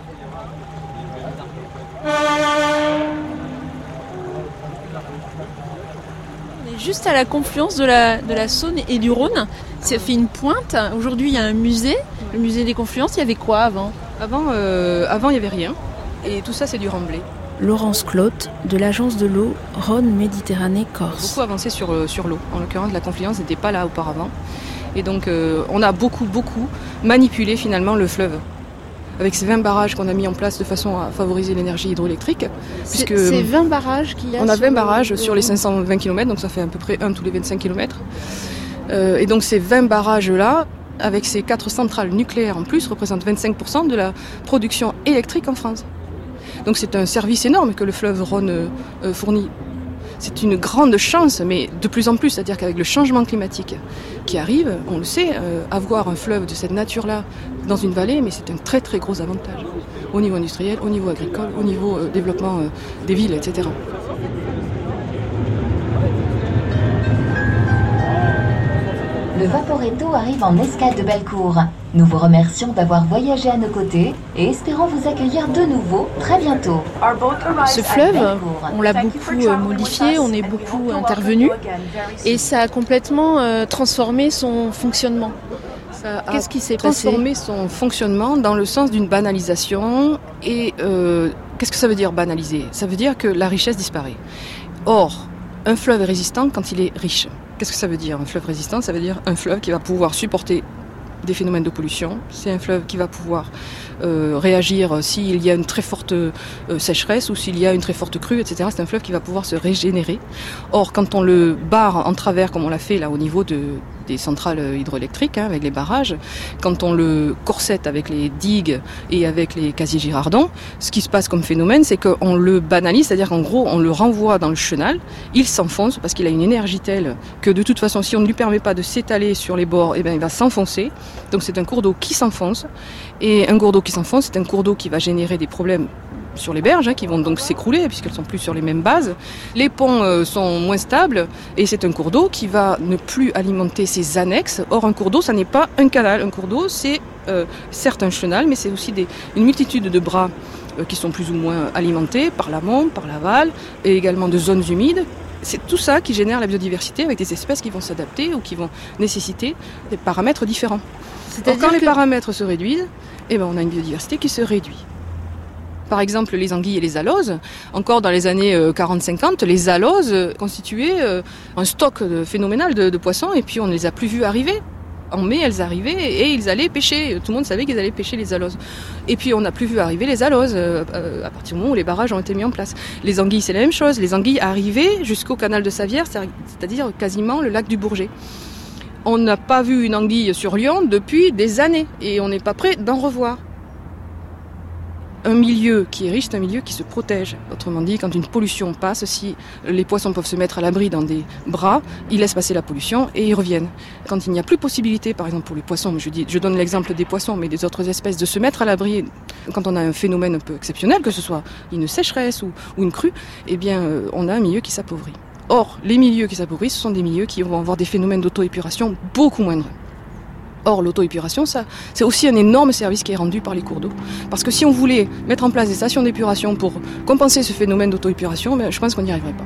On est juste à la confluence de la, de la Saône et du Rhône. Ça fait une pointe. Aujourd'hui, il y a un musée, le musée des Confluences. Il y avait quoi avant ? Avant, euh, avant, il n'y avait rien. Et tout ça, c'est du remblai. Laurence Clotte, de l'agence de l'eau Rhône-Méditerranée-Corse. Beaucoup avancé sur, sur l'eau. En l'occurrence, la Confluence n'était pas là auparavant. Et donc, euh, on a beaucoup, beaucoup manipulé finalement le fleuve. Avec ces vingt barrages qu'on a mis en place de façon à favoriser l'énergie hydroélectrique. C'est, puisque c'est vingt barrages qu'il y a. On a vingt sur barrages le... sur les cinq cent vingt kilomètres, donc ça fait à peu près un tous les vingt-cinq kilomètres. Euh, et donc ces vingt barrages-là, avec ces quatre centrales nucléaires en plus, représentent vingt-cinq pour cent de la production électrique en France. Donc c'est un service énorme que le fleuve Rhône euh, fournit. C'est une grande chance, mais de plus en plus, c'est-à-dire qu'avec le changement climatique qui arrive, on le sait, euh, avoir un fleuve de cette nature-là dans une vallée, mais c'est un très très gros avantage, au niveau industriel, au niveau agricole, au niveau euh, développement euh, des villes, et cetera. Le Vaporetto arrive en escale de Bellecour. Nous vous remercions d'avoir voyagé à nos côtés et espérons vous accueillir de nouveau très bientôt. Ce fleuve, on l'a beaucoup modifié, on est beaucoup intervenu et ça a complètement euh, transformé son fonctionnement. Ça a Qu'est-ce qui s'est transformé passé son fonctionnement dans le sens d'une banalisation. Et euh, qu'est-ce que ça veut dire banaliser ? Ça veut dire que la richesse disparaît. Or, un fleuve est résistant quand il est riche. Qu'est-ce que ça veut dire un fleuve résistant ? Ça veut dire un fleuve qui va pouvoir supporter des phénomènes de pollution. C'est un fleuve qui va pouvoir euh, réagir s'il y a une très forte euh, sécheresse ou s'il y a une très forte crue, et cetera. C'est un fleuve qui va pouvoir se régénérer. Or, quand on le barre en travers, comme on l'a fait là au niveau de, des centrales hydroélectriques, hein, avec les barrages, quand on le corsette avec les digues et avec les casiers Girardon, ce qui se passe comme phénomène, c'est qu'on le banalise, c'est-à-dire qu'en gros, on le renvoie dans le chenal, il s'enfonce parce qu'il a une énergie telle que de toute façon, si on ne lui permet pas de s'étaler sur les bords, eh bien, il va s'enfoncer. Donc c'est un cours d'eau qui s'enfonce. Et un cours d'eau qui s'enfonce, c'est un cours d'eau qui va générer des problèmes sur les berges, hein, qui vont donc s'écrouler puisqu'elles sont plus sur les mêmes bases. Les ponts euh, sont moins stables et c'est un cours d'eau qui va ne plus alimenter ses annexes. Or, un cours d'eau, ça n'est pas un canal. Un cours d'eau, c'est euh, certes un chenal, mais c'est aussi des, une multitude de bras euh, qui sont plus ou moins alimentés par l'amont, par l'aval, et également de zones humides. C'est tout ça qui génère la biodiversité avec des espèces qui vont s'adapter ou qui vont nécessiter des paramètres différents. Or, quand que... les paramètres se réduisent, eh ben, on a une biodiversité qui se réduit. Par exemple, les anguilles et les aloses, encore dans les années quarante cinquante, les aloses constituaient un stock phénoménal de, de poissons et puis on ne les a plus vus arriver. En mai, elles arrivaient et ils allaient pêcher. Tout le monde savait qu'ils allaient pêcher les aloses. Et puis on n'a plus vu arriver les aloses à partir du moment où les barrages ont été mis en place. Les anguilles, c'est la même chose. Les anguilles arrivaient jusqu'au canal de Savières, c'est-à-dire quasiment le lac du Bourget. On n'a pas vu une anguille sur Lyon depuis des années et on n'est pas prêt d'en revoir. Un milieu qui est riche, c'est un milieu qui se protège. Autrement dit, quand une pollution passe, si les poissons peuvent se mettre à l'abri dans des bras, ils laissent passer la pollution et ils reviennent. Quand il n'y a plus possibilité, par exemple pour les poissons, je, dis, je donne l'exemple des poissons, mais des autres espèces, de se mettre à l'abri, quand on a un phénomène un peu exceptionnel, que ce soit une sécheresse ou, ou une crue, eh bien, euh, on a un milieu qui s'appauvrit. Or, les milieux qui s'appauvrissent, ce sont des milieux qui vont avoir des phénomènes d'auto-épuration beaucoup moindres. Or, l'auto-épuration, ça, c'est aussi un énorme service qui est rendu par les cours d'eau. Parce que si on voulait mettre en place des stations d'épuration pour compenser ce phénomène d'auto-épuration, ben, je pense qu'on n'y arriverait pas.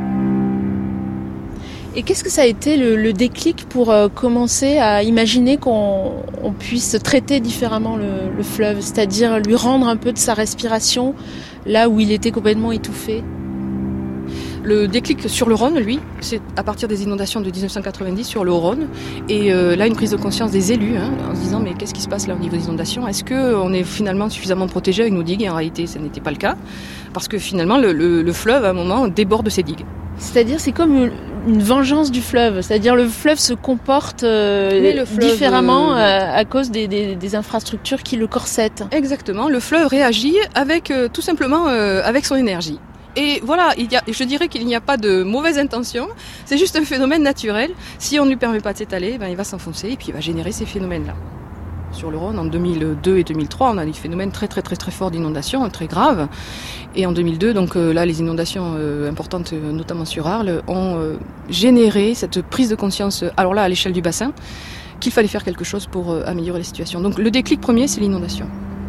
Et qu'est-ce que ça a été le, le déclic pour euh, commencer à imaginer qu'on on puisse traiter différemment le, le fleuve, c'est-à-dire lui rendre un peu de sa respiration là où il était complètement étouffé ? Le déclic sur le Rhône, lui, c'est à partir des inondations de dix-neuf cent quatre-vingt-dix sur le Rhône. Et euh, là, une prise de conscience des élus, hein, en se disant mais qu'est-ce qui se passe là au niveau des inondations ? Est-ce qu'on est finalement suffisamment protégé avec nos digues ? Et en réalité, ça n'était pas le cas. Parce que finalement, le, le, le fleuve, à un moment, déborde ses digues. C'est-à-dire, c'est comme une, une vengeance du fleuve. C'est-à-dire, le fleuve se comporte euh, le fleuve, différemment euh, à, à cause des, des, des infrastructures qui le corsettent. Exactement. Le fleuve réagit avec, euh, tout simplement, euh, avec son énergie. Et voilà, il y a, je dirais qu'il n'y a pas de mauvaise intention, c'est juste un phénomène naturel. Si on ne lui permet pas de s'étaler, ben il va s'enfoncer et puis il va générer ces phénomènes-là. Sur le Rhône, en deux mille deux et deux mille trois, on a des phénomènes très très très très forts d'inondations, très graves. Et en deux mille deux, donc euh, là, les inondations euh, importantes, euh, notamment sur Arles, ont euh, généré cette prise de conscience, alors là à l'échelle du bassin, qu'il fallait faire quelque chose pour euh, améliorer la situation. Donc le déclic premier, c'est l'inondation.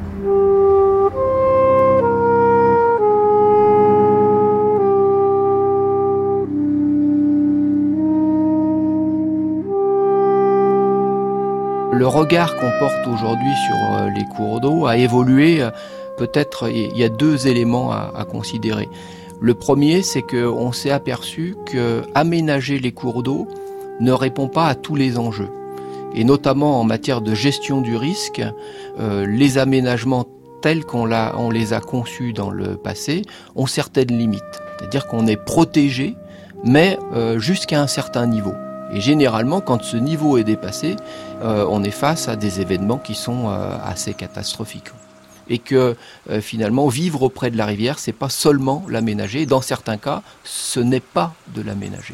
Le regard qu'on porte aujourd'hui sur les cours d'eau a évolué. Peut-être il y a deux éléments à, à considérer. Le premier, c'est qu'on s'est aperçu que aménager les cours d'eau ne répond pas à tous les enjeux. Et notamment en matière de gestion du risque, euh, les aménagements tels qu'on l'a, on les a conçus dans le passé ont certaines limites. C'est-à-dire qu'on est protégé, mais euh, jusqu'à un certain niveau. Et généralement, quand ce niveau est dépassé, euh, on est face à des événements qui sont euh, assez catastrophiques. Et que euh, finalement, vivre auprès de la rivière, c'est pas seulement l'aménager. Dans certains cas, ce n'est pas de l'aménager.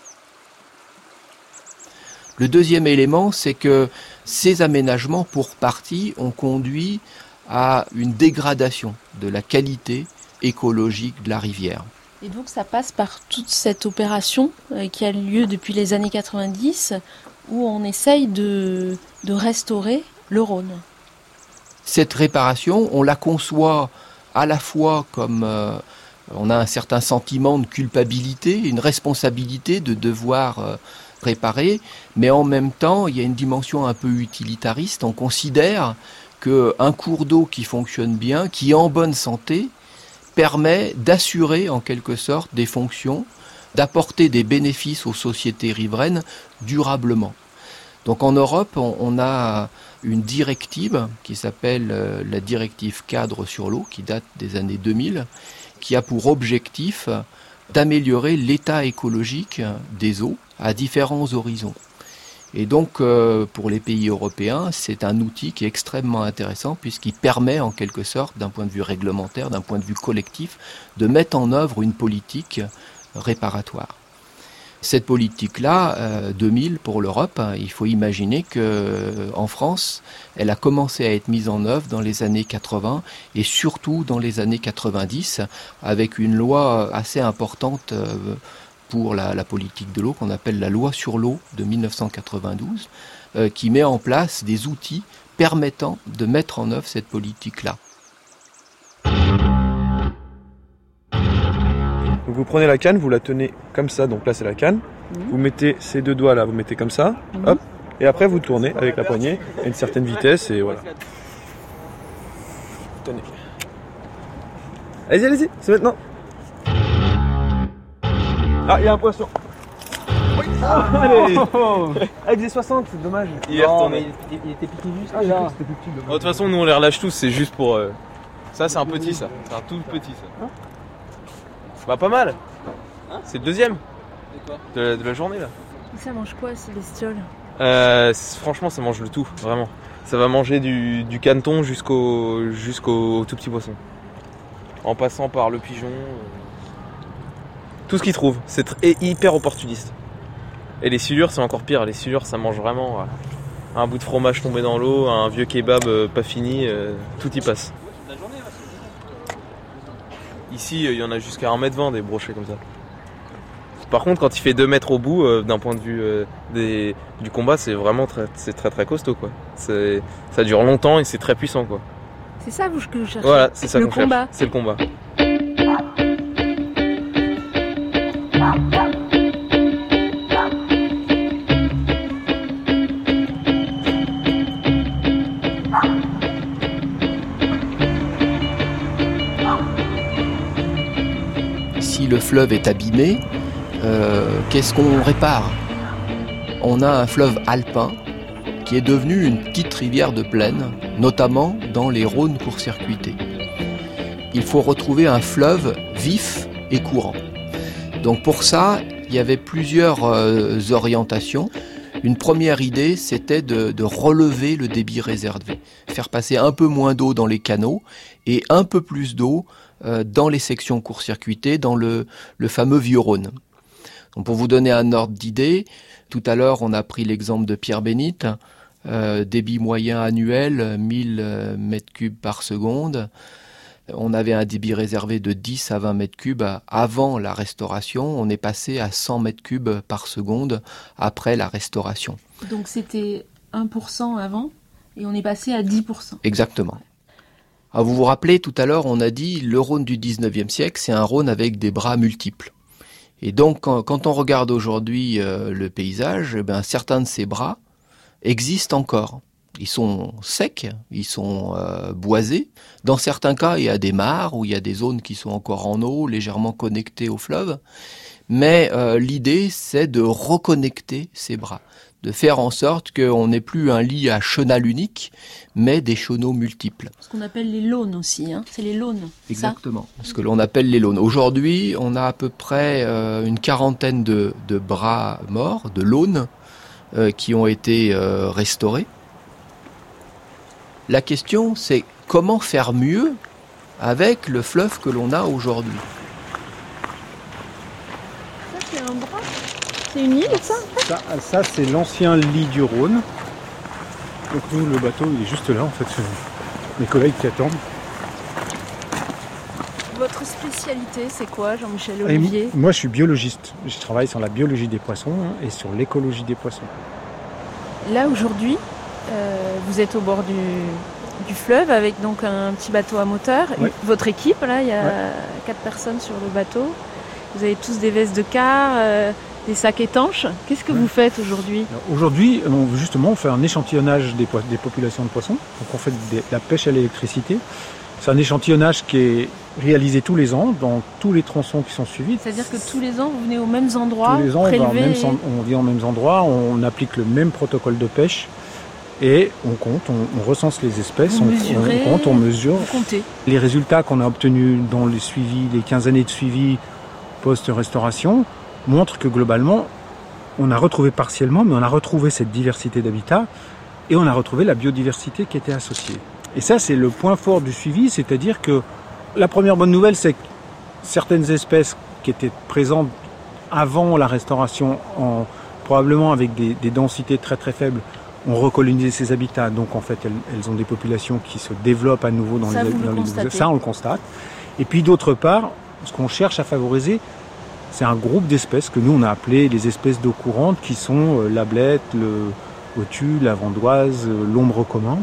Le deuxième élément, c'est que ces aménagements, pour partie, ont conduit à une dégradation de la qualité écologique de la rivière. Et donc ça passe par toute cette opération euh, qui a lieu depuis les années quatre-vingt-dix, où on essaye de, de restaurer le Rhône. Cette réparation, on la conçoit à la fois comme... Euh, on a un certain sentiment de culpabilité, une responsabilité de devoir euh, réparer, mais en même temps, il y a une dimension un peu utilitariste. On considère qu'un cours d'eau qui fonctionne bien, qui est en bonne santé, permet d'assurer en quelque sorte des fonctions, d'apporter des bénéfices aux sociétés riveraines durablement. Donc en Europe, on, on a une directive qui s'appelle euh, la directive cadre sur l'eau, qui date des années deux mille, qui a pour objectif d'améliorer l'état écologique des eaux à différents horizons. Et donc, euh, pour les pays européens, c'est un outil qui est extrêmement intéressant puisqu'il permet, en quelque sorte, d'un point de vue réglementaire, d'un point de vue collectif, de mettre en œuvre une politique réparatoire. Cette politique-là, euh, deux mille pour l'Europe, hein, il faut imaginer que euh, en France, elle a commencé à être mise en œuvre dans les années quatre-vingts et surtout dans les années quatre-vingt-dix, avec une loi assez importante euh, pour la, la politique de l'eau qu'on appelle la loi sur l'eau de mille neuf cent quatre-vingt-douze, euh, qui met en place des outils permettant de mettre en œuvre cette politique-là. Donc vous prenez la canne, vous la tenez comme ça, donc là c'est la canne, mmh. Vous mettez ces deux doigts là, vous mettez comme ça, mmh. Hop, et après vous tournez avec la poignée à une certaine vitesse et voilà. Tenez. Allez-y, allez-y, c'est maintenant. Ah, il y a un poisson. Oui. Ah, allez. Ah, il faisait soixante, c'est dommage. Il est retourné. Il, il était piqué juste. Ah, j'ai cru que c'était plus petit. De toute façon, nous on les relâche tous, c'est juste pour... Euh... Ça c'est un petit ça, c'est un tout petit ça. Hein bah pas mal. Hein, c'est le deuxième de la, de la journée là. Ça mange quoi ces bestioles? euh, Franchement ça mange le tout, vraiment. Ça va manger du, du caneton jusqu'au jusqu'au tout petit poisson. En passant par le pigeon. Euh... Tout ce qu'il trouve. C'est tr- hyper opportuniste. Et les silures c'est encore pire. Les silures ça mange vraiment euh, un bout de fromage tombé dans l'eau, un vieux kebab euh, pas fini, euh, tout y passe. Ici, il y en a jusqu'à un mètre vingt des brochets comme ça. Par contre, quand il fait deux mètres au bout, euh, d'un point de vue euh, des, du combat, c'est vraiment très, c'est très très costaud, quoi. C'est, ça dure longtemps et c'est très puissant, quoi. C'est ça que je cherche. Voilà, c'est ça le qu'on combat. cherche. C'est le combat. Si le fleuve est abîmé, euh, qu'est-ce qu'on répare? On a un fleuve alpin qui est devenu une petite rivière de plaine, notamment dans les Rhônes court-circuités. Il faut retrouver un fleuve vif et courant. Donc pour ça, il y avait plusieurs euh, orientations. Une première idée, c'était de, de relever le débit réservé, faire passer un peu moins d'eau dans les canaux et un peu plus d'eau euh, dans les sections court-circuitées, dans le, le fameux Vieux-Rhône. Donc pour vous donner un ordre d'idée, tout à l'heure on a pris l'exemple de Pierre-Bénite, euh, débit moyen annuel mille mètres cubes par seconde. On avait un débit réservé de dix à vingt mètres cubes avant la restauration. On est passé à cent mètres cubes par seconde après la restauration. Donc c'était un pour cent avant et on est passé à dix pour cent. Exactement. Alors vous vous rappelez, tout à l'heure, on a dit le Rhône du dix-neuvième siècle, c'est un Rhône avec des bras multiples. Et donc, quand, quand on regarde aujourd'hui euh, le paysage, eh bien, certains de ces bras existent encore. Ils sont secs, ils sont euh, boisés. Dans certains cas, il y a des mares où il y a des zones qui sont encore en eau, légèrement connectées au fleuve. Mais euh, l'idée, c'est de reconnecter ces bras, de faire en sorte qu'on n'ait plus un lit à chenal unique, mais des chenaux multiples. Ce qu'on appelle les launes aussi, hein. C'est les launes. Exactement, ça ce que l'on appelle les launes. Aujourd'hui, on a à peu près euh, une quarantaine de, de bras morts, de launes, euh, qui ont été euh, restaurés. La question, c'est comment faire mieux avec le fleuve que l'on a aujourd'hui. Ça, c'est un bras? C'est une île, ça, en fait? Ça, ça c'est l'ancien lit du Rhône. Donc nous, le bateau, il est juste là, en fait. Mes collègues qui attendent. Votre spécialité, c'est quoi, Jean-Michel Olivier? Moi, je suis biologiste. Je travaille sur la biologie des poissons hein, et sur l'écologie des poissons. Là, aujourd'hui, Euh, vous êtes au bord du, du fleuve avec donc un petit bateau à moteur. Ouais. Votre équipe, là, il y a ouais. quatre personnes sur le bateau. Vous avez tous des vestes de quart. Euh, des sacs étanches. Qu'est-ce que vous faites aujourd'hui ? Aujourd'hui, on, justement, on fait un échantillonnage des, po- des populations de poissons. Donc on fait de la pêche à l'électricité. C'est un échantillonnage qui est réalisé tous les ans dans tous les tronçons qui sont suivis. C'est-à-dire que tous les ans, vous venez aux mêmes endroits, tous les ans, on, va prélever... même, on vient aux mêmes endroits, on applique le même protocole de pêche et on compte, on, on recense les espèces, on, on compte, on mesure. Vous comptez. Les résultats qu'on a obtenus dans les suivis, les quinze années de suivi post-restauration montrent que globalement, on a retrouvé partiellement, mais on a retrouvé cette diversité d'habitat et on a retrouvé la biodiversité qui était associée. Et ça, c'est le point fort du suivi, c'est-à-dire que la première bonne nouvelle, c'est que certaines espèces qui étaient présentes avant la restauration, en, probablement avec des, des densités très très faibles, ont recolonisé ces habitats. Donc en fait, elles, elles ont des populations qui se développent à nouveau dans ça, les, vous dans le les constatez. Ça, on le constate. Et puis d'autre part, ce qu'on cherche à favoriser, c'est un groupe d'espèces que nous on a appelé les espèces d'eau courante, qui sont euh, l'ablette, le ottu, la vandoise, euh, l'ombre commun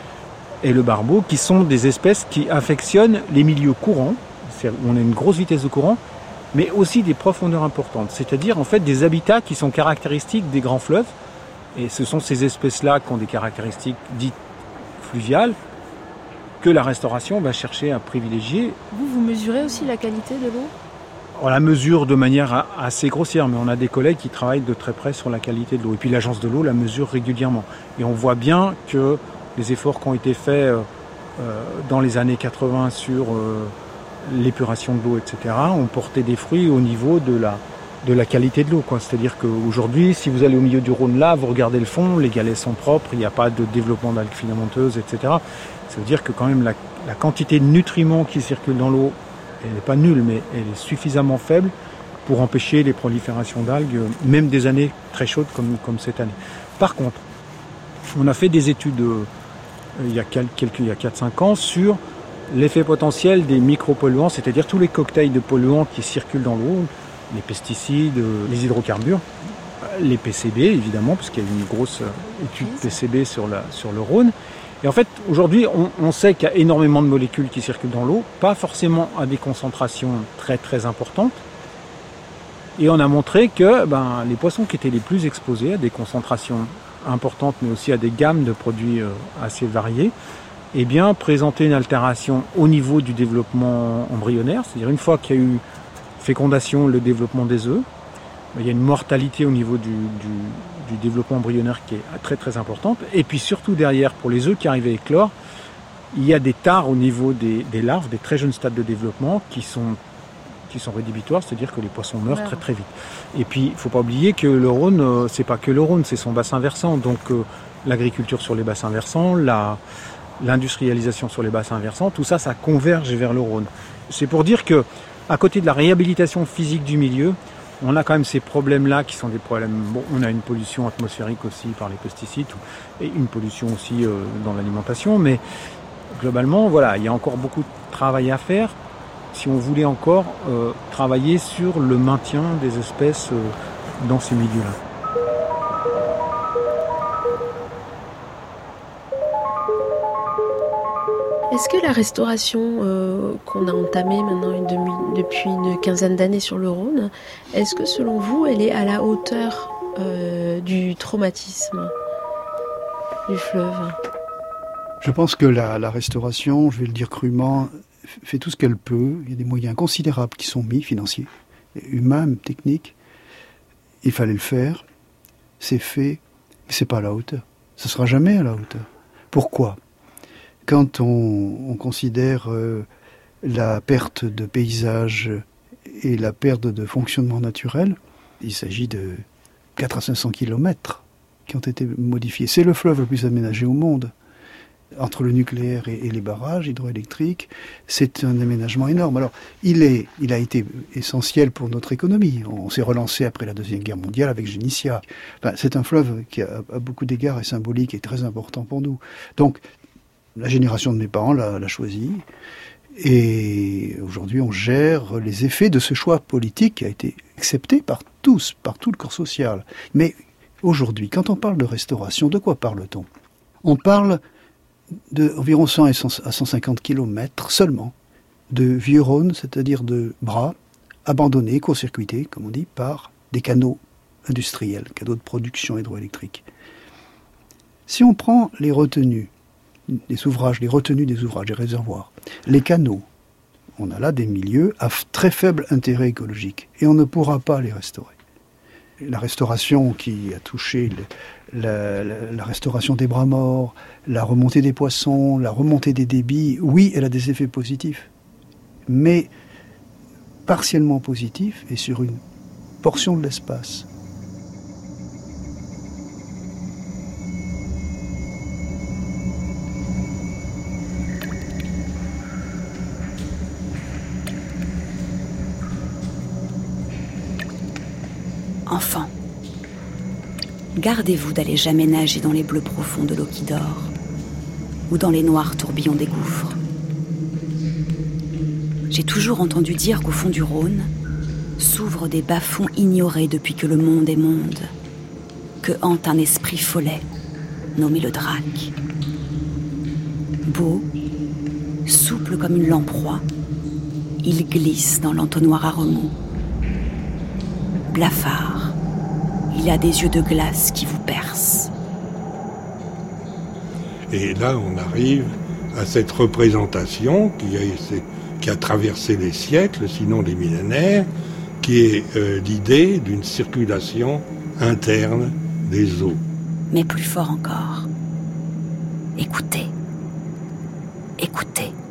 et le barbeau, qui sont des espèces qui affectionnent les milieux courants. C'est-à-dire, on a une grosse vitesse de courant, mais aussi des profondeurs importantes. C'est-à-dire en fait des habitats qui sont caractéristiques des grands fleuves. Et ce sont ces espèces-là qui ont des caractéristiques dites fluviales que la restauration va chercher à privilégier. Vous, vous mesurez aussi la qualité de l'eau ? On la mesure de manière assez grossière, mais on a des collègues qui travaillent de très près sur la qualité de l'eau. Et puis l'agence de l'eau la mesure régulièrement. Et on voit bien que les efforts qui ont été faits euh, dans les années quatre-vingts sur euh, l'épuration de l'eau, et cetera, ont porté des fruits au niveau de la, de la qualité de l'eau, quoi. C'est-à-dire qu'aujourd'hui, si vous allez au milieu du Rhône là, vous regardez le fond, les galets sont propres, il n'y a pas de développement d'algues filamenteuses, et cetera. Ça veut dire que quand même la, la quantité de nutriments qui circulent dans l'eau, elle n'est pas nulle, mais elle est suffisamment faible pour empêcher les proliférations d'algues, même des années très chaudes comme, comme cette année. Par contre, on a fait des études euh, il y a quelques, il y a quatre cinq ans sur l'effet potentiel des micropolluants, c'est-à-dire tous les cocktails de polluants qui circulent dans l'eau, les pesticides, les hydrocarbures, les P C B évidemment, parce qu'il y a une grosse étude P C B sur, la, sur le Rhône. Et en fait, aujourd'hui, on, on sait qu'il y a énormément de molécules qui circulent dans l'eau, pas forcément à des concentrations très très importantes. Et on a montré que ben, les poissons qui étaient les plus exposés à des concentrations importantes, mais aussi à des gammes de produits euh, assez variés, eh bien, présentaient une altération au niveau du développement embryonnaire, c'est-à-dire une fois qu'il y a eu fécondation, le développement des œufs, il y a une mortalité au niveau du, du, du développement embryonnaire qui est très très importante. Et puis surtout derrière, pour les œufs qui arrivent à éclore, il y a des tares au niveau des, des larves, des très jeunes stades de développement qui sont, qui sont rédhibitoires, c'est-à-dire que les poissons meurent ouais. très très vite. Et puis il ne faut pas oublier que le Rhône, euh, c'est pas que le Rhône, c'est son bassin versant. Donc euh, l'agriculture sur les bassins versants, la, l'industrialisation sur les bassins versants, tout ça, ça converge vers le Rhône. C'est pour dire que à côté de la réhabilitation physique du milieu, on a quand même ces problèmes-là qui sont des problèmes... Bon, on a une pollution atmosphérique aussi par les pesticides et une pollution aussi euh, dans l'alimentation, mais globalement, voilà, il y a encore beaucoup de travail à faire si on voulait encore euh, travailler sur le maintien des espèces euh, dans ces milieux-là. Est-ce que la restauration euh, qu'on a entamée maintenant une demi, depuis une quinzaine d'années sur le Rhône, est-ce que selon vous, elle est à la hauteur euh, du traumatisme du fleuve ? Je pense que la, la restauration, je vais le dire crûment, fait tout ce qu'elle peut. Il y a des moyens considérables qui sont mis, financiers, humains, techniques. Il fallait le faire. C'est fait, mais c'est pas à la hauteur. Ce sera jamais à la hauteur. Pourquoi ? Quand on, on considère euh, la perte de paysage et la perte de fonctionnement naturel, il s'agit de quatre à cinq cents kilomètres qui ont été modifiés. C'est le fleuve le plus aménagé au monde. Entre le nucléaire et, et les barrages hydroélectriques, c'est un aménagement énorme. Alors, il, est, il a été essentiel pour notre économie. On s'est relancé après la Deuxième Guerre mondiale avec Génissia. Enfin, c'est un fleuve qui, a, à beaucoup d'égards, est symbolique et très important pour nous. Donc, la génération de mes parents l'a, l'a choisi. Et aujourd'hui, on gère les effets de ce choix politique qui a été accepté par tous, par tout le corps social. Mais aujourd'hui, quand on parle de restauration, de quoi parle-t-on ? On parle d'environ cent à cent cinquante kilomètres seulement de vieux Rhône, c'est-à-dire de bras abandonnés, court-circuités, comme on dit, par des canaux industriels, canaux de production hydroélectrique. Si on prend les retenues des ouvrages, les retenues des ouvrages, des réservoirs, les canaux, on a là des milieux à très faible intérêt écologique et on ne pourra pas les restaurer. La restauration qui a touché le, la, la, la restauration des bras morts, la remontée des poissons, la remontée des débits, oui, elle a des effets positifs, mais partiellement positifs et sur une portion de l'espace. Enfants, gardez-vous d'aller jamais nager dans les bleus profonds de l'eau qui dort ou dans les noirs tourbillons des gouffres. J'ai toujours entendu dire qu'au fond du Rhône s'ouvrent des bas-fonds ignorés depuis que le monde est monde, que hante un esprit follet nommé le Drac. Beau, souple comme une lamproie, il glisse dans l'entonnoir à remous. Blafard, il a des yeux de glace qui vous percent. Et là, on arrive à cette représentation qui a, qui a traversé les siècles, sinon les millénaires, qui est euh, l'idée d'une circulation interne des eaux. Mais plus fort encore, écoutez, écoutez.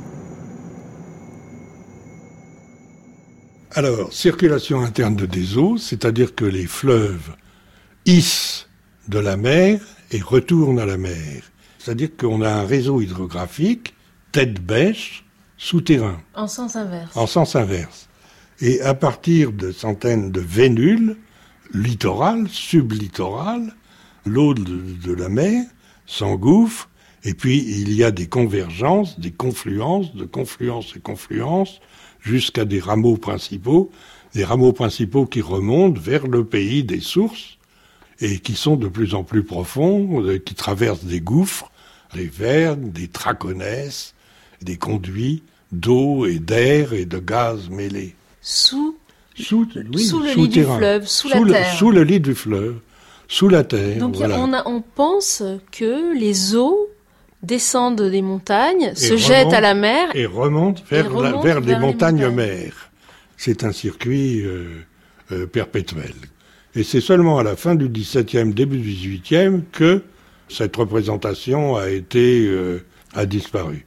Alors, circulation interne des eaux, c'est-à-dire que les fleuves hissent de la mer et retournent à la mer. C'est-à-dire qu'on a un réseau hydrographique, tête-bêche, souterrain. En sens inverse. En sens inverse. Et à partir de centaines de vénules, littorales, sublittorales, l'eau de, de la mer s'engouffre, et puis il y a des convergences, des confluences, de confluences et confluences, jusqu'à des rameaux principaux, des rameaux principaux qui remontent vers le pays des sources et qui sont de plus en plus profonds, qui traversent des gouffres, des vernes, des traconès, des conduits d'eau et d'air et de gaz mêlés. Sous, sous, oui, sous le sous lit du terrain. fleuve, sous, sous la le, terre. Sous le lit du fleuve, sous la terre. Donc voilà. on, a, on pense que les eaux descendent des montagnes, Et se remontent, jettent à la mer et remontent vers, et remontent la, vers, vers les montagnes, montagnes. mères. C'est un circuit euh, euh, perpétuel. Et c'est seulement à la fin du dix-septième, début du dix-huitième que cette représentation a été euh, a disparu.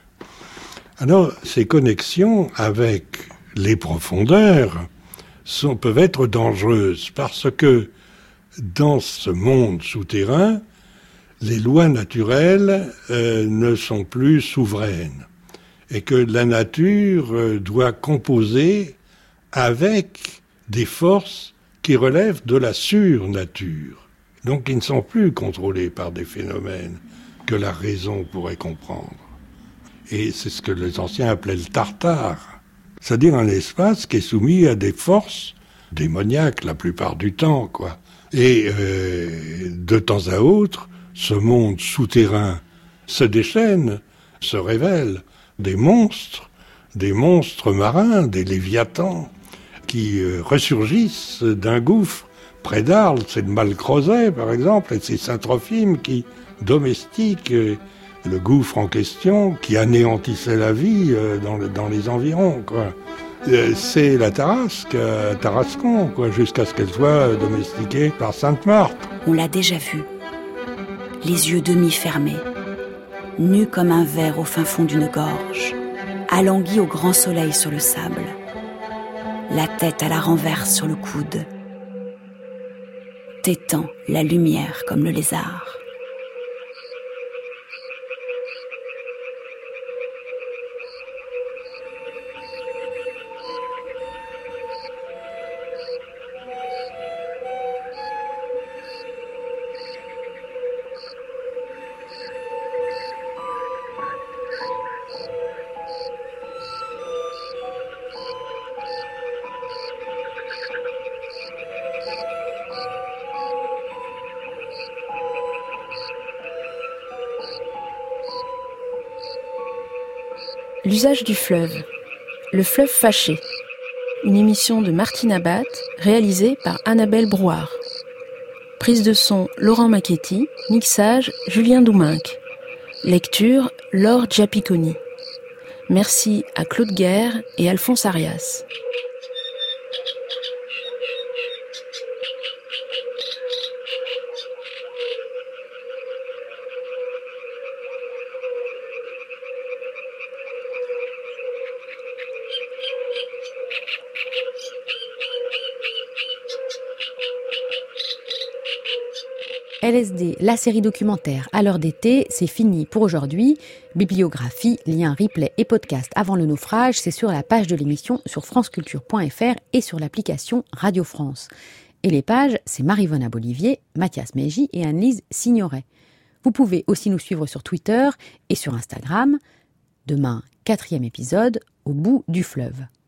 Alors, ces connexions avec les profondeurs sont, peuvent être dangereuses parce que dans ce monde souterrain, les lois naturelles euh, ne sont plus souveraines et que la nature euh, doit composer avec des forces qui relèvent de la surnature, donc qui ne sont plus contrôlées par des phénomènes que la raison pourrait comprendre. Et c'est ce que les anciens appelaient le tartare, c'est-à-dire un espace qui est soumis à des forces démoniaques la plupart du temps, quoi. Et euh, de temps à autre, ce monde souterrain se déchaîne, se révèle. Des monstres, des monstres marins, des léviathans, qui euh, ressurgissent d'un gouffre. Près d'Arles, c'est le Malcrozet, par exemple, et c'est Saint-Trophime qui domestique euh, le gouffre en question, qui anéantissait la vie euh, dans, le, dans les environs, quoi. Euh, c'est la Tarasque, à Tarascon, quoi, jusqu'à ce qu'elle soit domestiquée par Sainte-Marthe. On l'a déjà vu. Les yeux demi-fermés, nus comme un ver au fin fond d'une gorge, alangui au grand soleil sur le sable, la tête à la renverse sur le coude, tétant la lumière comme le lézard. L'usage du fleuve. Le fleuve fâché. Une émission de Martine Abat, réalisée par Annabelle Brouard. Prise de son Laurent Macchetti, mixage Julien Douminc. Lecture Laure Giapiconi. Merci à Claude Guerre et Alphonse Arias. L S D, la série documentaire à l'heure d'été, c'est fini pour aujourd'hui. Bibliographie, liens, replay et podcast avant le naufrage, c'est sur la page de l'émission sur franceculture point f r et sur l'application Radio France. Et les pages, c'est Marie-Vonne Bolivier, Mathias Meji et Anne-Lise Signoret. Vous pouvez aussi nous suivre sur Twitter et sur Instagram. Demain, quatrième épisode, au bout du fleuve.